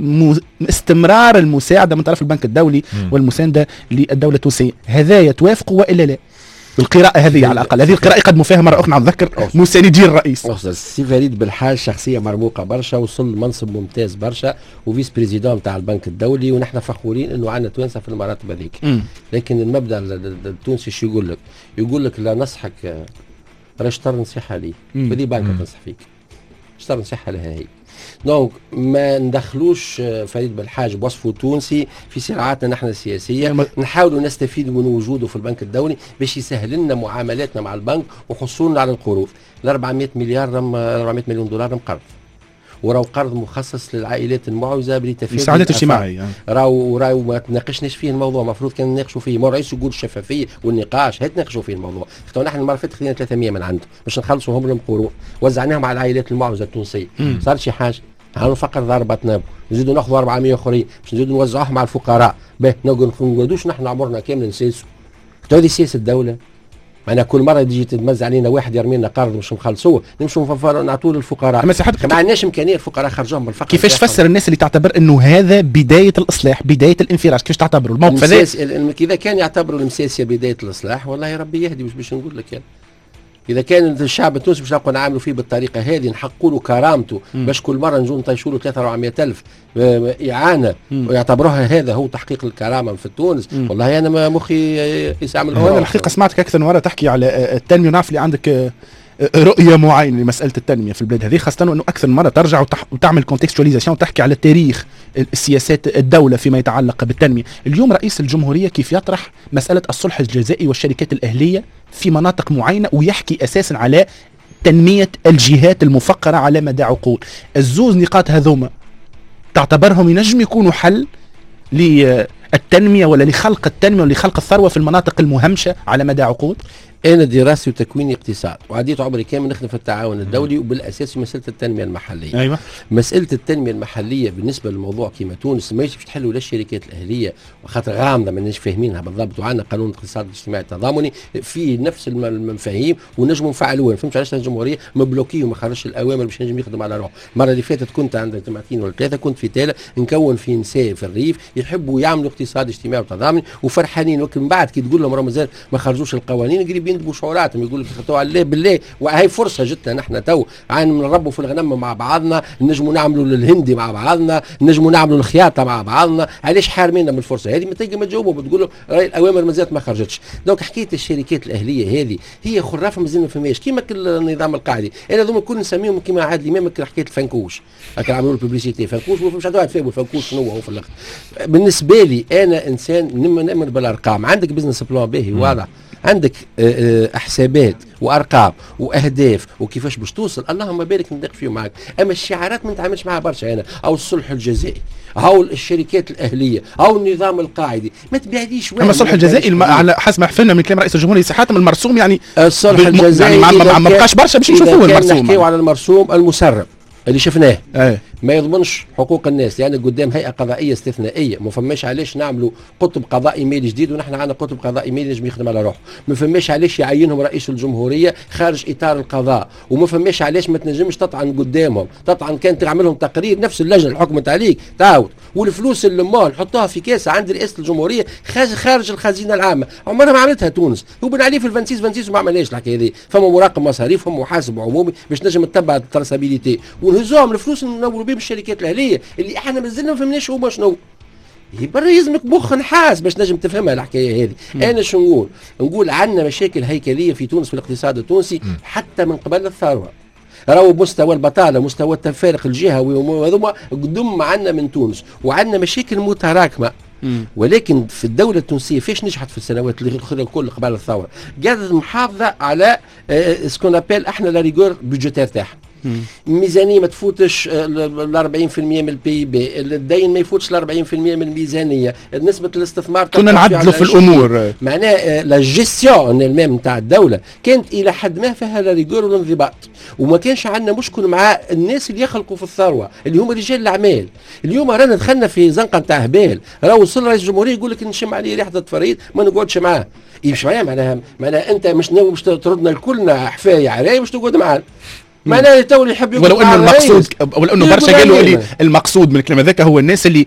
استمرار المساعده من طرف البنك الدولي م. والمسانده للدوله التونسيه. هذا توافقوا والا لا؟ القراءة هذه على الأقل، هذه القراءة يقدموا فيها مرة أخرى نتذكر مساندين الرئيس.
السي فريد بالحاج شخصية مرموقة برشا، وصل منصب ممتاز برشا وفيس بريزيدون تاع البنك الدولي، ونحن فخورين إنه عندنا توانسة في المراتب هذيك. لكن المبدأ التونسي شو يقول لك؟ يقول لك لا نصحك راه شطر نصيحة لي، بدي بنك تنصح فيك. شطر نصيحة لها هي. دونك ما ندخلوش فريد بالحاج بوصفه تونسي في صراعاتنا نحن السياسيه، نحاولوا نستفيد من وجوده في البنك الدولي باش يسهل لنا معاملاتنا مع البنك وحصولنا على القروض. ال أربعمائة مليار رم أربعمائة مليون دولار رم قرض، وراو قرض مخصص للعائلات المعوزه لتفادي
المساعدات الاجتماعيه.
راو راو ما تناقشناش فيه الموضوع، المفروض كان نناقشوا فيه، ما الرئيس يقول الشفافيه والنقاش، هات ناقشوا فيه الموضوع. اختو نحن المره فاتت خذينا ثلاثمائة من عنده باش نخلصوا هم قروض، وزعناهم على العائلات المعوزه التونسيه، صار شي حاجه؟ هانو فقر ضربتنا، نزيدوا ناخذوا أربعمائة اخرين باش نزيدوا نوزعوهم على الفقراء، باهي ما نقعدوش نحن عمرنا كامل نسيسوا. هذه سياسه الدوله. معنا كل مره تجي تتمز علينا واحد يرمي لنا قرض مش نخلصوه، نمشوا نعطوه للفقراء، ما عندناش امكانيه الفقراء خرجوهم من الفقر.
كيفاش تفسر الناس اللي تعتبر انه هذا بدايه الاصلاح، بدايه الانفراج؟ كيفاش تعتبروا الموقف هذا؟
اذا كان يعتبروا المساسيه بدايه الاصلاح، والله ربي يهدي، مش باش نقول لك يعني. إذا كان الشعب التونسي باش نبقوا نعاملوا فيه بالطريقة هذه، نحقوا له كرامته، باش كل مرة نجوا نطيشوا له ثلاثة وأربعمائة ألف إعانة ويعتبروها هذا هو تحقيق الكرامة في تونس. مم. والله أنا ما مخي يستعمل.
أنا الحقيقة سمعتك أكثر من مرة تحكي على التنمية، ونعرف اللي عندك رؤية معينة لمسألة التنمية في البلاد هذه، خاصة أنه أكثر من مرة ترجع وتح... وتعمل كونتكستواليزاسيون وتحكي على تاريخ السياسات الدولة فيما يتعلق بالتنمية. اليوم رئيس الجمهورية كيف يطرح مسألة الصلح الجزائي والشركات الأهلية في مناطق معينة، ويحكي أساسا على تنمية الجهات المفقرة على مدى عقود. الزوز نقاط هذوما تعتبرهم ينجم يكونوا حل للتنمية ولا لخلق التنمية ولا لخلق الثروة في المناطق المهمشة على مدى عقود؟
أنا دراستي وتكويني اقتصاد، وعديت عمري كامل نخدم في التعاون الدولي، وبالأساس في مسألة التنمية المحلية.
أيوة.
مسألة التنمية المحلية بالنسبة للموضوع كيما تونس ماهيش باش تحلوا لا الشركات الأهلية، وخاطر غامضة ماناش فاهمينها بالضبط، وعندنا قانون الاقتصاد الاجتماعي التضامني فيه نفس المفاهيم ونجموا نفعلوها. فهمت علاش الجمهورية مبلوكيه وما خرجش الأوامر باش نجم يخدم على روحه. المرة اللي فاتت كنت عند جمعتين ولا ثلاثة، كنت في تالا نكون في نساء في الريف يحبوا يعملوا اقتصاد اجتماعي وتضامني وفرحانين، ولكن بعد كي تقول لهم راه مازال ما خرجوش القوانين قريب يندبوا شعوراتهم، يقول لك خطوا عليه بالله. وهي فرصه جتنا نحن تو عن نربوا في الغنم مع بعضنا، نجموا نعملوا للهندي مع بعضنا، نجموا نعملوا الخياطه مع بعضنا. علاش حارمينا من الفرصه هذه؟ ما تلقى ما تجاوبوا بتقول له راهي الاوامر مازالت ما خرجتش. دونك حكايه الشركات الاهليه هذه هي خرافه مازال ما فهمناش، كيما النظام القاعدي. انا هذوما كل نسميهم كيما عاد الامام حكايه الفنكوش، هكا عملوا الببليسيتي فنكوش مش عاد تفهموا الفنكوش شنو هو في الاخر. بالنسبه لي انا انسان نؤمن بالارقام. عندك بزنس بلان باهي واضح، عندك حسابات وارقام واهداف وكيفاش باش توصل، اللهم بارك ندق فيه معك. اما الشعارات ما نتعاملش معها برشا انا، او الصلح الجزائي او الشركات الاهليه او النظام القاعدي، ما تبعديش واحد.
اما الصلح الجزائي الم... على حسب ما حفلنا من كلام رئيس الجمهوريه سي حاتم المرسوم، يعني
الصلح الجزائي
يعني ما ما بقاش برشا باش نشوفوه المرسوم.
نحكيو على المرسوم المسرب اللي شفناه
أيه.
ما يضمنش حقوق الناس، لان يعني قدام هيئه قضائيه استثنائيه، ما فماش علاش نعملوا قطب قضائي مالي جديد ونحن عندنا قطب قضائي مالي ينجم يخدم على روحه. ما فماش علاش يعينهم رئيس الجمهوريه خارج اطار القضاء، وما فماش علاش ما تنجمش تطعن قدامهم. تطعن كان تعمل لهم تقرير نفس اللجنه اللي حكمت عليك تعاود، والفلوس اللي ما نحطوها في كاسه عند رئاسه الجمهوريه خارج الخزينه العامه. عمرها ما عملتها تونس، وبن عليه في الفانسيس فانسيس وما عملناش الحكايه هذه. فما مراقب مصاريف، فما محاسب عمومي باش نجم تتبع التراسابيليتي، ونهزوهم الفلوس ننوروا بهم الشركات الاهليه اللي احنا مازلنا ما فهمناش هما شنو. يبرا يلزمك مخ نحاس باش نجم تفهمها الحكايه هذه. انا شو نقول؟ نقول عندنا مشاكل هيكليه في تونس في الاقتصاد التونسي حتى من قبل الثروه. راهو مستوى البطاله، مستوى التفارق الجهوي وهذوما قدم عندنا من تونس، وعندنا مشاكل متراكمه. ولكن في الدوله التونسيه فاش نجحت في السنوات اللي كل قبل الثوره؟ قاعده محافظه على سكون ابيل احنا لا ريغور بودجيتير تاعها. الميزانيه ما تفوتش ال أربعين بالمئة من البي بي، الدين ما يفوتش ال أربعين بالمئة من الميزانيه، نسبه الاستثمار
كنا نعدلوا في الامور.
معناها لا جيستيون المام نتاع الدوله كانت الى حد ما فيها لا ريغور والانضباط، وما كانش عندنا مشكل مع الناس اللي يخلقوا في الثروه اللي هم رجال الاعمال. اليوم رانا دخلنا في زنقه نتاع هبال، راه وصل رئيس الجمهوريه يقول لك نشم عليه ريحه التفريط ما نقعدش معاه. مش معايا معناها معناها انت مش ناوي باش تردنا الكلنا حفايه عراي باش تقعد معانا. معناها تو اللي يحب يقعد
ولو انه المقصود ولو انه برشا قالوا اللي المقصود من الكلام هذاك هو الناس اللي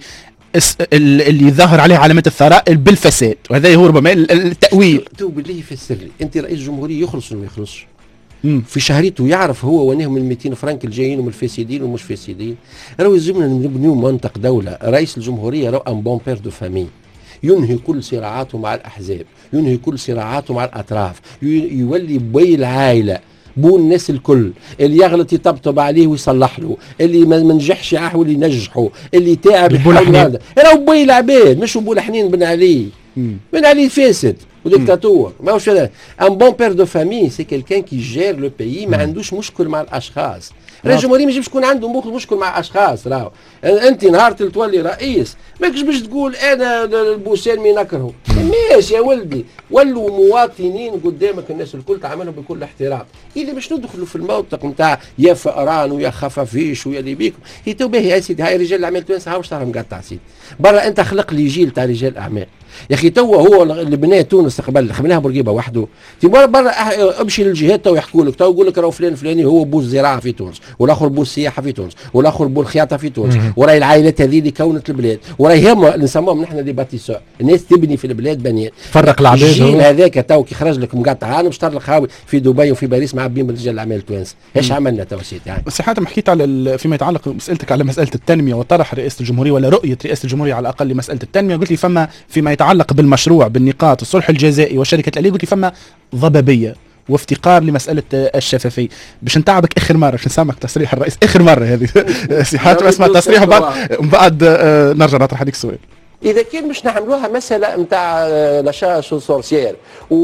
اللي ظاهر عليه علامات الثراء بالفساد، وهذا هو ربما التاويل.
تو بالله يفسر لي انت رئيس الجمهوريه يخلص ولا ما يخلصش؟ في شهريته يعرف هو وينهم من مئتين فرنك الجايين ومن الفاسدين ومش فاسدين. راهو يلزمنا نبنيو منطق دوله. رئيس الجمهوريه راهو ان بون بير دو فامي، ينهي كل صراعاته مع الاحزاب، ينهي كل صراعاته مع الاطراف، يولي بي العائله بو الناس الكل، اللي يغلط يطبطب عليه ويصلح له، اللي ما نجحش يحاول ينجحه، اللي تعب يحاول هذا. راهو بي العباد مش بو الحنين بن علي. بن علي فاسد وديكتاتور ماهوش هذا. ان بون بير دو فامي سي كيلكان كي جير لو بيي، ما عندوش مشكل مع الاشخاص. رئيس الجمهوريه ما يجيش يكون عنده مشكل مع اشخاص. راهو انت نهار تولي رئيس ماكش باش تقول انا البوسالمي نكرهه، ماشي يا ولدي، ولوا مواطنين قدامك الناس الكل تعاملهم بكل احترام. اذا باش ندخلوا في الموثق نتاع يا فأران ويا خفافيش ويا اللي بيكم، هي تو باهي يا سيدي، هاي رجال الاعمال التوانسه هاو شطرهم مقطع سيدي. برا انت خلق لي جيل تاع رجال الاعمال يا اخي. تو هو اللي بناه تونس قبل خمناها بورقيبه وحده، برا برا امشي للجهات تو يحكوا لك، تو يقول لك راهو فلان فلاني هو بو الزراعه في تونس، والاخر بو السياحه في تونس، والاخر بو الخياطه في تونس، وراي العائلات هذه اللي كونت البلاد، وراي هم اللي نسموهم نحن دي باتيسور، الناس تبني في البلاد بنيان.
فرق العباد.
الجيل هذاك تو كي خرج لك مقطع، انا باش طرق هاوي في دبي وفي باريس معبين برجال الاعمال التوانسه، ايش عملنا تو سيدي؟ يعني
سي حاتم حكيت على فيما يتعلق مسالتك على مساله التنميه وطرح رئاسه الجمهوريه ولا رؤيه رئاسه الجمهوريه على الاقل لمساله التنميه، قلت لي فما فيما يتعلق بالمشروع بالنقاط الصلح الجزائي وشركه الاليه، قلت لي فما ضبابيه وافتقار لمساله الشفافيه. باش نتعبك اخر مره باش نسامحك تصريح الرئيس اخر مره هذه سي حاتم اسمع التصريح بعد بعد نرجع نطرح هذيك السؤال.
اذا كان مش نعملوها مساله نتاع لاشا سورسيير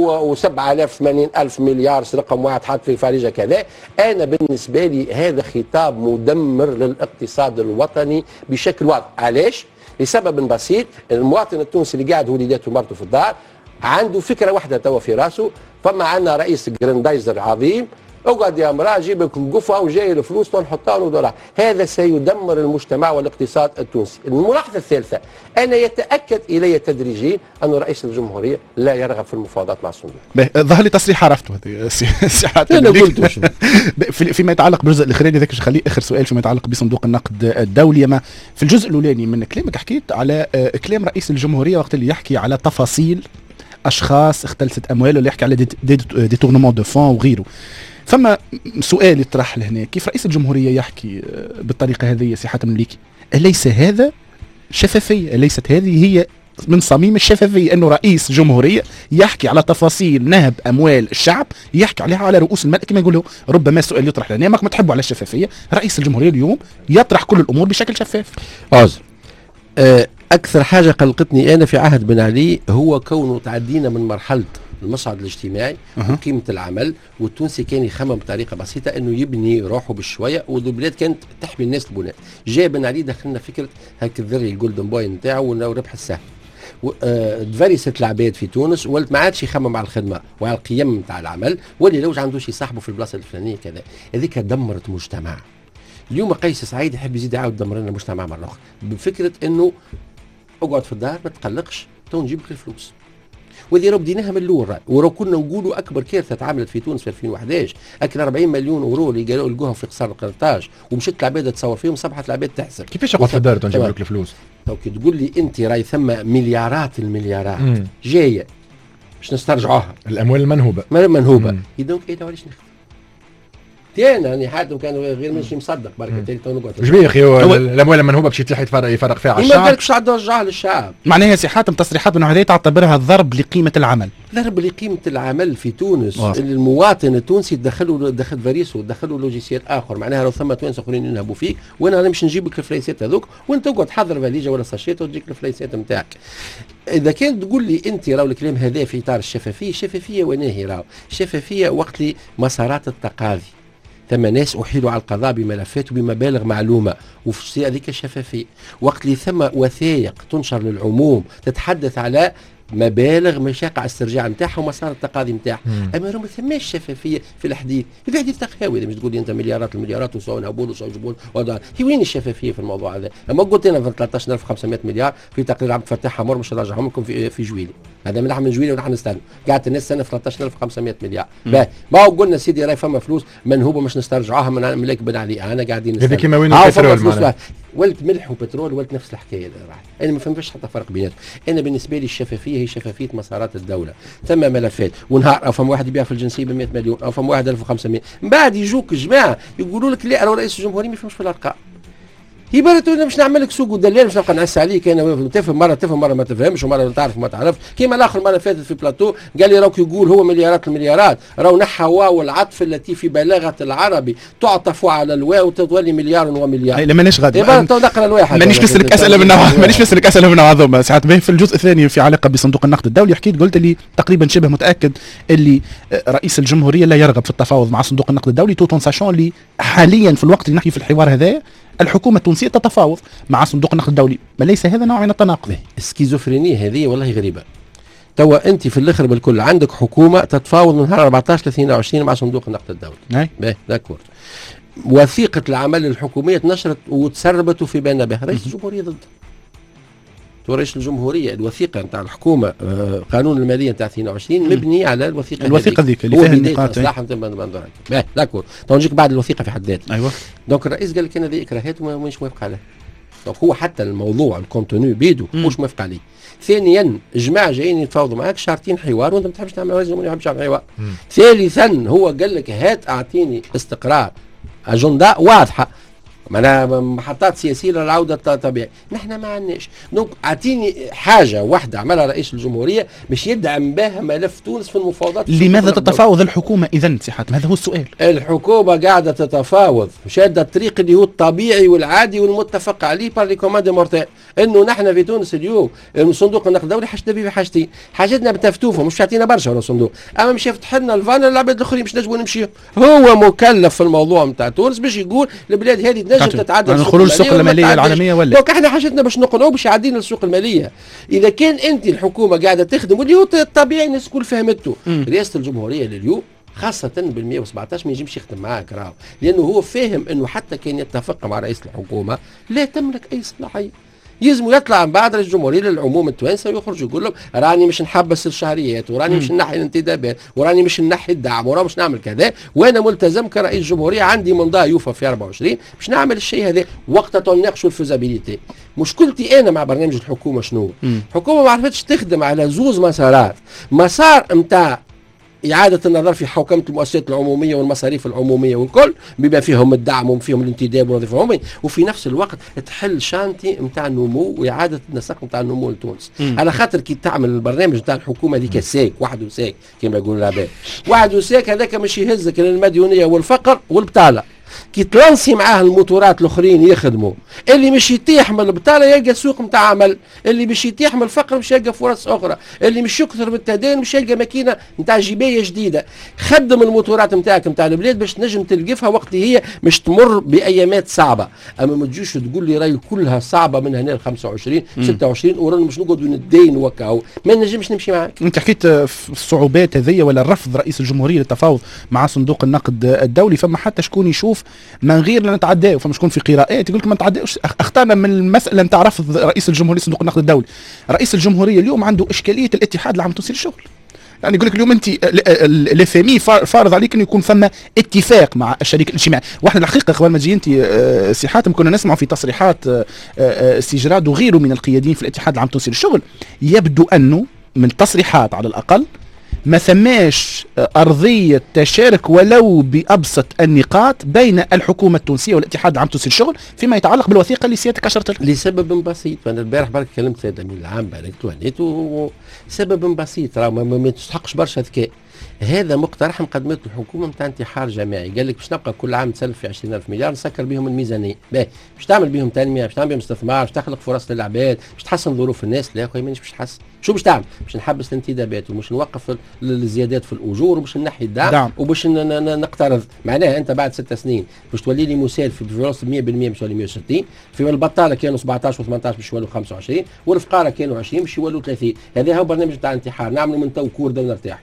و7000 ثمانين ألف مليار رقم واحد حاط في فريجه كذا، انا بالنسبه لي هذا خطاب مدمر للاقتصاد الوطني بشكل واضح. علاش؟ لسبب بسيط، المواطن التونسي اللي قاعد وليداته ومرته في الدار عنده فكره واحده توا في راسه، فما عندنا رئيس جراندايزر عظيم، اقعد يا امراه جيب لكم قفه وجاي الفلوس ونحطها له. هذا سيدمر المجتمع والاقتصاد التونسي. الملاحظه الثالثه، انا يتاكد الي تدريجيا ان رئيس الجمهوريه لا يرغب في المفاوضات مع الصندوق.
ظهر لي تصريح عرفته هذه سي حاتم.
انا قلت
فيما يتعلق بالجزء الاخراني ذاك خليه اخر سؤال فيما يتعلق بصندوق النقد الدولي. ما في الجزء الاولاني من كلامك حكيت على كلام رئيس الجمهوريه وقت اللي يحكي على تفاصيل اشخاص اختلست امواله، اللي يحكي على ديتورنمون دو فون وغيره. فما سؤال يطرح لهنا، كيف رئيس الجمهوريه يحكي بالطريقه هذه سي حاتم المليكي؟ أليس هذا شفافيه؟ أليست هذه هي من صميم الشفافيه انه رئيس جمهوريه يحكي على تفاصيل نهب اموال الشعب، يحكي عليها على رؤوس المال كما يقولوا؟ ربما سؤال يطرح لنا، ماك ما تحبوا على الشفافيه، رئيس الجمهوريه اليوم يطرح كل الامور بشكل شفاف.
عذر أه اكثر حاجه قلقتني انا في عهد بن علي هو كونه تعدينا من مرحله المصعد الاجتماعي أه. وقيمه العمل، والتونسي كان يخمم بطريقه بسيطه انه يبني روحه بالشويه، والبلاد كانت تحمي الناس البنات. جاء بن علي دخلنا فكره هاك الذري الجولدن بوي نتاعو وربح السهم، تفرست العباد في تونس، ولت ما عادش يخمم على الخدمه وعلى القيم نتاع العمل، واللي لو عندوش يصاحبه في البلاصه الفلانيه كذا. هذيك دمرت مجتمع. اليوم قيس سعيد يحب يزيد يعاود يدمر لنا المجتمع مره اخرى بفكره انه اقعد في الدار ما تقلقش تو نجيب لك الفلوس. وهذه راه بديناها من الاول، وراه كنا نقولوا اكبر كارثه تعاملت في تونس في ألفين وأحد عشر، اكل أربعين مليون اورو اللي قالوا لقوها في قصار القرطاج، ومشت العباد تصور فيهم، صبحت العباد تحسب
كيفاش اقعد في الدار تنجيب لك الفلوس؟
تو كي تقول لي انت راي ثم مليارات المليارات مم. جايه باش نسترجعوها،
الاموال المنهوبه
منهوبه، دونك ايه تو علاش نخدم؟ تيانا يعني حاتم كان غير ماشي مصدق بركه تالي تو نقعد
ايش بيه يا اخي؟ الاموال المنهوبه باش يتيح يفرق يفرق فيها على الشعب،
ما بالكش عاد رجعها للشعب.
معناها سي حاتم تصريحات من هذه تعتبرها ضرب لقيمه العمل،
ضرب لقيمه العمل في تونس. واصل. المواطن التونسي دخلوا دخل فاريسو دخلوا لوجيسيال اخر، معناها لو ثم توانسه اخرين ينهبوا فيك، وانا مش نجيب لك الفليسات هذوك وانت تقعد تحضر فاليجه ولا ساشيت وتجيك الفليسات نتاعك. اذا كان تقول لي انت راهو الكلام هذا في اطار الشفافيه، شفافيه وناهي راهو الشفافيه وقت لي مسارات التقاضي ثم ناس احيلوا على القضاء بملفات وبمبالغ معلومه، وفي هذيك الشفافيه وقت اللي ثم وثائق تنشر للعموم تتحدث على مبالغ مشاقع استرجاع نتاعها ومسار التقاضي نتاعها، اما ما ثماش شفافيه في الحديث، في حديث تقهاوي اذا مش تقول لي انت مليارات المليارات وسواء نهبول وسواء جبول هي وين الشفافيه في الموضوع هذا؟ اما قلت انا في ثلاثة عشر ألف وخمسمائة مليار في تقرير عبد الفتاح حمور مش راجعهم لكم في في جويلي، هذا من من جويلي ونحن نستنى، قعدت الناس سنه في ثلاثة عشر ألف وخمسمائة مليار، ما هو قلنا سيدي راي فما فلوس منهوبه مش نسترجعوها من ملاك بن علي، انا قاعدين
نستنى هذا كيما وين البترول
ولت ملح وبترول ولت نفس الحكايه راح. انا ما فهمتش حتى فرق بيناتهم، انا بالنسبه لي الشفافيه هي شفافيه مسارات الدوله، ثم ملفات ونهار او فما واحد يبيع في الجنسيه ب مئة مليون او فما واحد ألف وخمسمائة، من بعد يجوك جماعه يقولوا لك لا راه رئيس الجمهوريه ما يفهمش في الارقام، يبرد تقول مش نعمل لك سوق ودلال مش نبقى نعس عليك انا تفهم مره تفهم مره ما تفهمش ومره تعرف وما تعرفش، كيما الاخر مره فاتت في بلاتو قال لي راك يقول هو مليارات المليارات، راهو نحى واو العطف التي في بلاغه العربي تعطف على الواو تولي مليار ومليار.
لا مانيش غادي
يبقى تو نقرا الواحد
مانيش نسالك اسئله من نوع مانيش نسالك اسئله من نوع هذوما ساعات باهي. في الجزء الثاني في علاقه بصندوق النقد الدولي حكيت قلت لي تقريبا شبه متاكد اللي رئيس الجمهوريه لا يرغب في التفاوض مع صندوق النقد الدولي توتون ساشون اللي حاليا في الوقت اللي نحكي في الحوار هذا الحكومة التونسية تتفاوض مع صندوق النقد الدولي، ما ليس هذا نوع من التناقض؟
السكيزوفرينية هذه والله غريبة. توا أنت في الآخر بالكل عندك حكومة تتفاوض من نهار أربعة عشر ثلاثين وعشرين مع صندوق النقد الدولي. باهي داكور. وثيقة العمل الحكومية نشرت وتسربت في بيان بها رئيس الجمهورية ضد. رئيس الجمهورية الوثيقة نتاع الحكومة آه قانون المالية نتاع اثنين وعشرين مبني على الوثيقة
الوثيقة ذيك اللي فيها النقاط
باهي داكور. تو نجيك بعد الوثيقة في حد ذاتها.
ايوه.
دونك الرئيس قال لك انا ذي اكراهات ومش موافق عليه. دونك هو حتى الموضوع الكونتوني بيدو مش موافق عليه. ثانيا جماعة جايين يتفاوضوا معاك شارطين حوار وانت ما تحبش تعمل رئيس الجمهورية ما يحبش يعمل حوار. ثالثا هو قال لك هات اعطيني استقرار اجنده واضحة معناها محطات سياسيه للعوده الطبيعي، نحن ما عندناش، دونك اعطيني حاجه واحده عملها رئيس الجمهوريه باش يدعم بها ملف تونس في المفاوضات.
لماذا تتفاوض الحكومه اذا سي حاتم؟ هذا هو السؤال.
الحكومه قاعده تتفاوض شاده الطريق اللي هو الطبيعي والعادي والمتفق عليه بار لي كوماند مورتال، انه نحن في تونس اليوم صندوق النقد الدولي حاجتنا به حاجتين، حاجتنا بتفتوفه مش يعطينا برشا ولا صندوق، اما مش يفتح لنا الفان العباد الاخرين باش نجموا نمشيو، هو مكلف في الموضوع نتاع تونس باش يقول البلاد هذه تنجم تتعدى
خروج السوق الماليه العالميه ولا
دونك احنا حاجتنا باش نقنعوا باش يعدينا السوق الماليه. اذا كان انت الحكومه قاعده تخدم واللي هو الطبيعي الناس الكل فهمته، رئاسه الجمهوريه لليوم خاصة بال مئة وسبعطاش ما يجيش يخدم معاك راهو، لانه هو فاهم انه حتى كان يتفق مع رئيس الحكومه لا تملك اي صلاحيه. يلزم يطلع من بعد رئيس الجمهوريه للعموم التوانسه ويخرج يقول لهم راني مش نحبس الشهريات وراني مش نحي الانتدابات وراني مش نحي الدعم وراني مش نعمل كذا، وانا ملتزم كرئيس جمهوريه عندي منضاه يوفى في أربعة وعشرين باش نعمل الشيء هذا وقتها نناقشوا الفيزابيليتي. مشكلتي انا مع برنامج الحكومه شنو؟ الحكومه ما عرفتش تخدم على زوز مسارات، مسار نتاع إعادة النظر في حوكمة المؤسسات العمومية والمصاريف العمومية والكل بما فيهم الدعم وفيهم الانتداب والوظيفة العمومية، وفي نفس الوقت تحل شانتي نتاع النمو وإعادة النسق نتاع النمو لتونس. على خاطر كي تعمل البرنامج نتاع الحكومة هذيك ساك واحد وساك كما يقولوا العباد، واحد وساك هذاك مش يهزك للمديونية والفقر والبطالة. كي تلانسي معاه الموتورات الاخرين يخدموا، اللي مش يتيح من البطاله يلقى سوق نتاع عمل، اللي مش يتيح من الفقر مش يلقى فرص اخرى، اللي مش يكثر من التدين مش يلقى ماكينه نتاع جبايه جديده. خدم الموتورات نتاعك نتاع البلاد باش تنجم تلقفها وقت هي مش تمر بايامات صعبه، اما ما تجيش تقول لي راي كلها صعبه من هنا ل خمسة وعشرين ستة وعشرين ورانا مش نقعدوا ندين وكاو، ما نجمش نمشي معاك.
انت حكيت في الصعوبات هذيا ولا رفض رئيس الجمهوريه للتفاوض مع صندوق النقد الدولي، فما حتى شكون يشوف من غير لا نتعداو، فما شكون في قراءات يقول لك ما نتعداوش، اختارنا من المساله نتاع رفض رئيس الجمهوريه صندوق النقد الدولي. رئيس الجمهوريه اليوم عنده اشكاليه الاتحاد العام التونسي للشغل، يعني يقول لك اليوم انت الاف ام اي فارض عليك انه يكون ثم اتفاق مع الشريك الاجتماعي، واحنا الحقيقه قبل ما تجي انت سي حاتم كنا نسمع في تصريحات سي جراد وغيره من القياديين في الاتحاد العام التونسي للشغل، يبدو انه من التصريحات على الاقل ما ثماش أرضية تشارك ولو بأبسط النقاط بين الحكومة التونسية والاتحاد العام التونسي للشغل فيما يتعلق بالوثيقة اللي سيادتك أشرت لها.
لسبب بسيط، أنا البارح برك كلمت سيد أمين العام بعد توانيت، وسبب بسيط راه ما, ما تستحقش برشا ذكاء. هذا مقترح مقدمته الحكومه نتاع انتحار جماعي، قال لك باش نبقى كل عام تسلف في عشرين ألف مليار نسكر بهم الميزانيه، باهي باش تعمل بهم تنميه، باش تعمل بهم استثمار، باش تخلق فرص للعباد، باش تحسن ظروف الناس، لا اخويا مانيش باش تحسن، شو باش تعمل؟ باش نحبس الانتدابات ومش نوقف الزيادات في الاجور وباش نحي الدعم
دعم.
وباش نقترض، معناها انت بعد ست سنين باش تولي لي مسال في الفلوس مية بالمية باش تولي مية وستين، في البطاله كانوا سبعطاش وثمنطاش باش يولوا خمسة وعشرين، والفقراء كانوا عشرين باش يولوا ثلاثين، هذا هو برنامج تاع انتحار، نعملوا من تو كورده ونرتاح.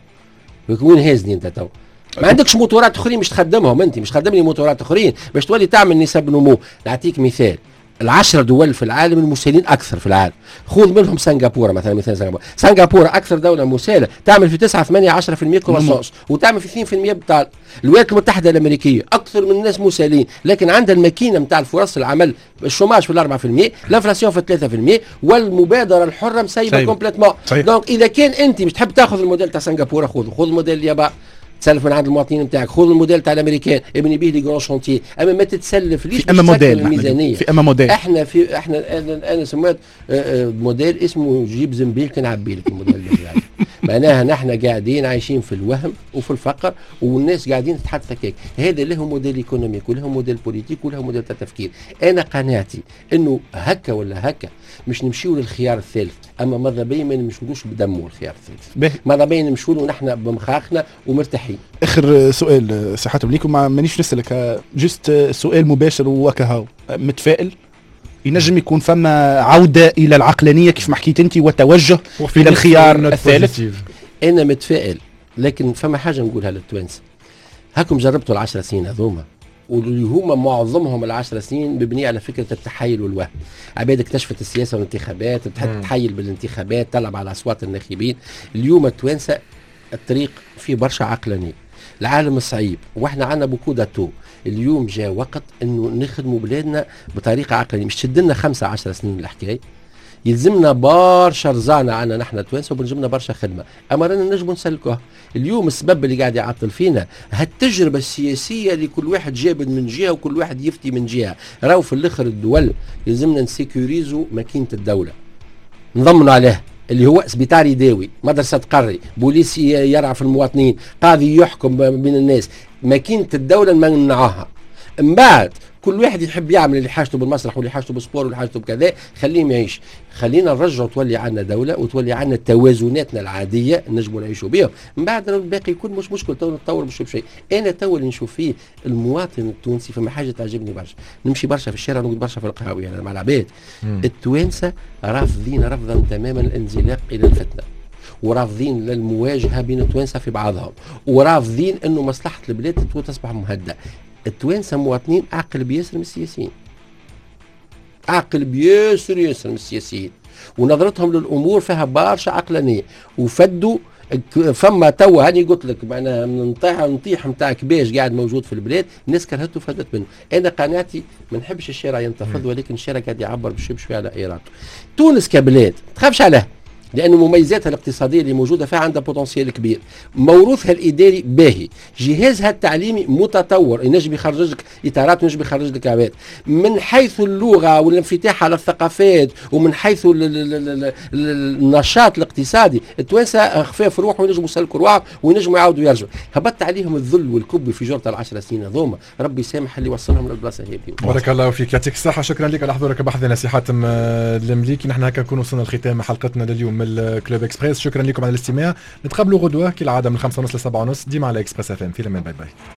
وين هازني انت تو؟ ما عندكش موتورات اخرين مش تخدمهم، انت مش تخدم لي موتورات اخرين باش تولي تعمل نسب نمو. نعطيك مثال، العشرة دول في العالم المسالين اكثر في العالم، خذ منهم سنغافوره مثلا، مثال سنغافوره، سنغافوره اكثر دوله مساله تعمل في تسعة ثمانية عشرة بالمية كرواسونس وتعمل في اثنين بالمية بطال. الولايات المتحده الامريكيه اكثر من الناس مسالين لكن عندها الماكينه نتاع الفرص العمل، الشوماج في أربعة بالمية، الانفلاسيون في ثلاثة بالمية، والمبادره الحره مسيبه كومبليتمون. دونك اذا كان انت مش تحب تاخذ الموديل تاع سنغافوره خذ خذ الموديل اليابان، تسلف من عند المواطنين نتاعك، خذ الموديل تاع الامريكان ابني به لي جرون شونتيي، اما ما تتسلف ليش
في اما موديل
الميزانيه
في اما موديل.
احنا في احنا انا سميت موديل اسمه جيب زنبيل كنعبي لك الموديل اللي معناها نحن قاعدين عايشين في الوهم وفي الفقر والناس قاعدين تتحدث هكاك. هذا له موديل ايكونوميك وله موديل بوليتيك وله موديل تاع تفكير. انا قناعتي انه هكا ولا هكا مش نمشيو للخيار الثالث، اما ماذا بين ما نمشيولوش بدمه الخيار الثالث، ماذا بين نمشيو له نحن بمخاخنا ومرتاحين.
اخر سؤال صحتكم ليكم، مانيش نسالك جست سؤال مباشر وكهو، متفائل ينجم يكون فما عودة إلى العقلانية كيف ما حكيت أنت وتوجه إلى الخيار الثالث؟
أنا متفائل، لكن فما حاجة نقولها للتوانسة، هاكم جربتوا العشر سنين هذوما واللي هما معظمهم العشر سنين مبنية على فكرة التحايل والوهم. عباد اكتشفت السياسة والانتخابات، تحب تحايل بالانتخابات، تلعب على أصوات الناخبين. اليوم التوانسة الطريق فيه برشا عقلانية، العالم صعيب واحنا عنا بوكو داتو. اليوم جاء وقت انه نخدموا بلادنا بطريقه عقلانيه، مش تشدنا خمسة عشر سنين الحكايه، يلزمنا برشا رزانه عنا نحن توانسه وبنجمنا برشا خدمه، اما رانا نجموا نسلكوها. اليوم السبب اللي قاعد يعطل فينا هالتجربه السياسيه اللي كل واحد جابد من جهه وكل واحد يفتي من جهه. راهو في الاخر الدول يلزمنا نسيكوريزو ماكينه الدوله، نضمنوا عليها اللي هو سبيطار يداوي، مدرسة تقري، بوليس يرعى في المواطنين، قاضي يحكم بين الناس، ماكينة الدولة نمنعوها. من بعد كل واحد يحب يعمل اللي حاجته بالمسرح واللي حاجته بالسبور واللي حاجته بكذا، خليهم يعيش. خلينا نرجعوا تولي عنا دولة وتولي عنا توازناتنا العادية نجموا نعيشوا بها. من بعد الباقي يكون مش مشكل، تو نتطور مش بشيء. انا تو اللي نشوف فيه المواطن التونسي فما حاجة تعجبني برشا، نمشي برشا في الشارع نقعد برشا في القهاوي يعني مع العباد. التوانسة رافضين رفضا تماما الانزلاق الى الفتنة، ورافضين للمواجهة بين التوانسة في بعضهم، ورافضين انه مصلحة البلاد تصبح مهدئة. التوانسة مواطنين عقل بياسر من السياسيين، عقل بياسر ياسر من السياسيين، ونظرتهم للامور فيها برشا عقلانيه، وفدوا فما توا هاني قلت لك معناها نطيح نطيح نتاع كباش قاعد موجود في البلاد، الناس كرهته فدت منه. انا قناعتي ما نحبش الشارع ينتفض، ولكن الشارع قاعد يعبر بشوي بشوي على اراده. تونس كبلاد تخافش عليها، لأن مميزاتها الاقتصادية اللي موجودة فيها عندها بوتنسيال كبير، موروثها الإداري باهي، جهازها التعليمي متطور، ينجم يخرج لك إطارات وينجم يخرج لك عباد. من حيث اللغة والانفتاح على الثقافات ومن حيث النشاط الاقتصادي، التوانسة خفاف روح وينجموا يسلكوا روحهم وينجموا يعاودوا يرجعوا. هبط عليهم الذل والكب في جرة العشر سنين هذوما، ربي يسامح اللي وصلهم للبلاصة هذه.
بارك الله فيك، يعطيك الصحة، شكرا لك على حضورك بحثنا سي حاتم المليكي. نحن هكا نكون وصلنا لختام حلقتنا لليوم من الكلوب اكسبريس. شكرا لكم على الاستماع، نتقابلوا غدوه كالعاده من خمسة ونص لسبعة ونص ديما على اكسبريس اف ام. في الامان، باي باي.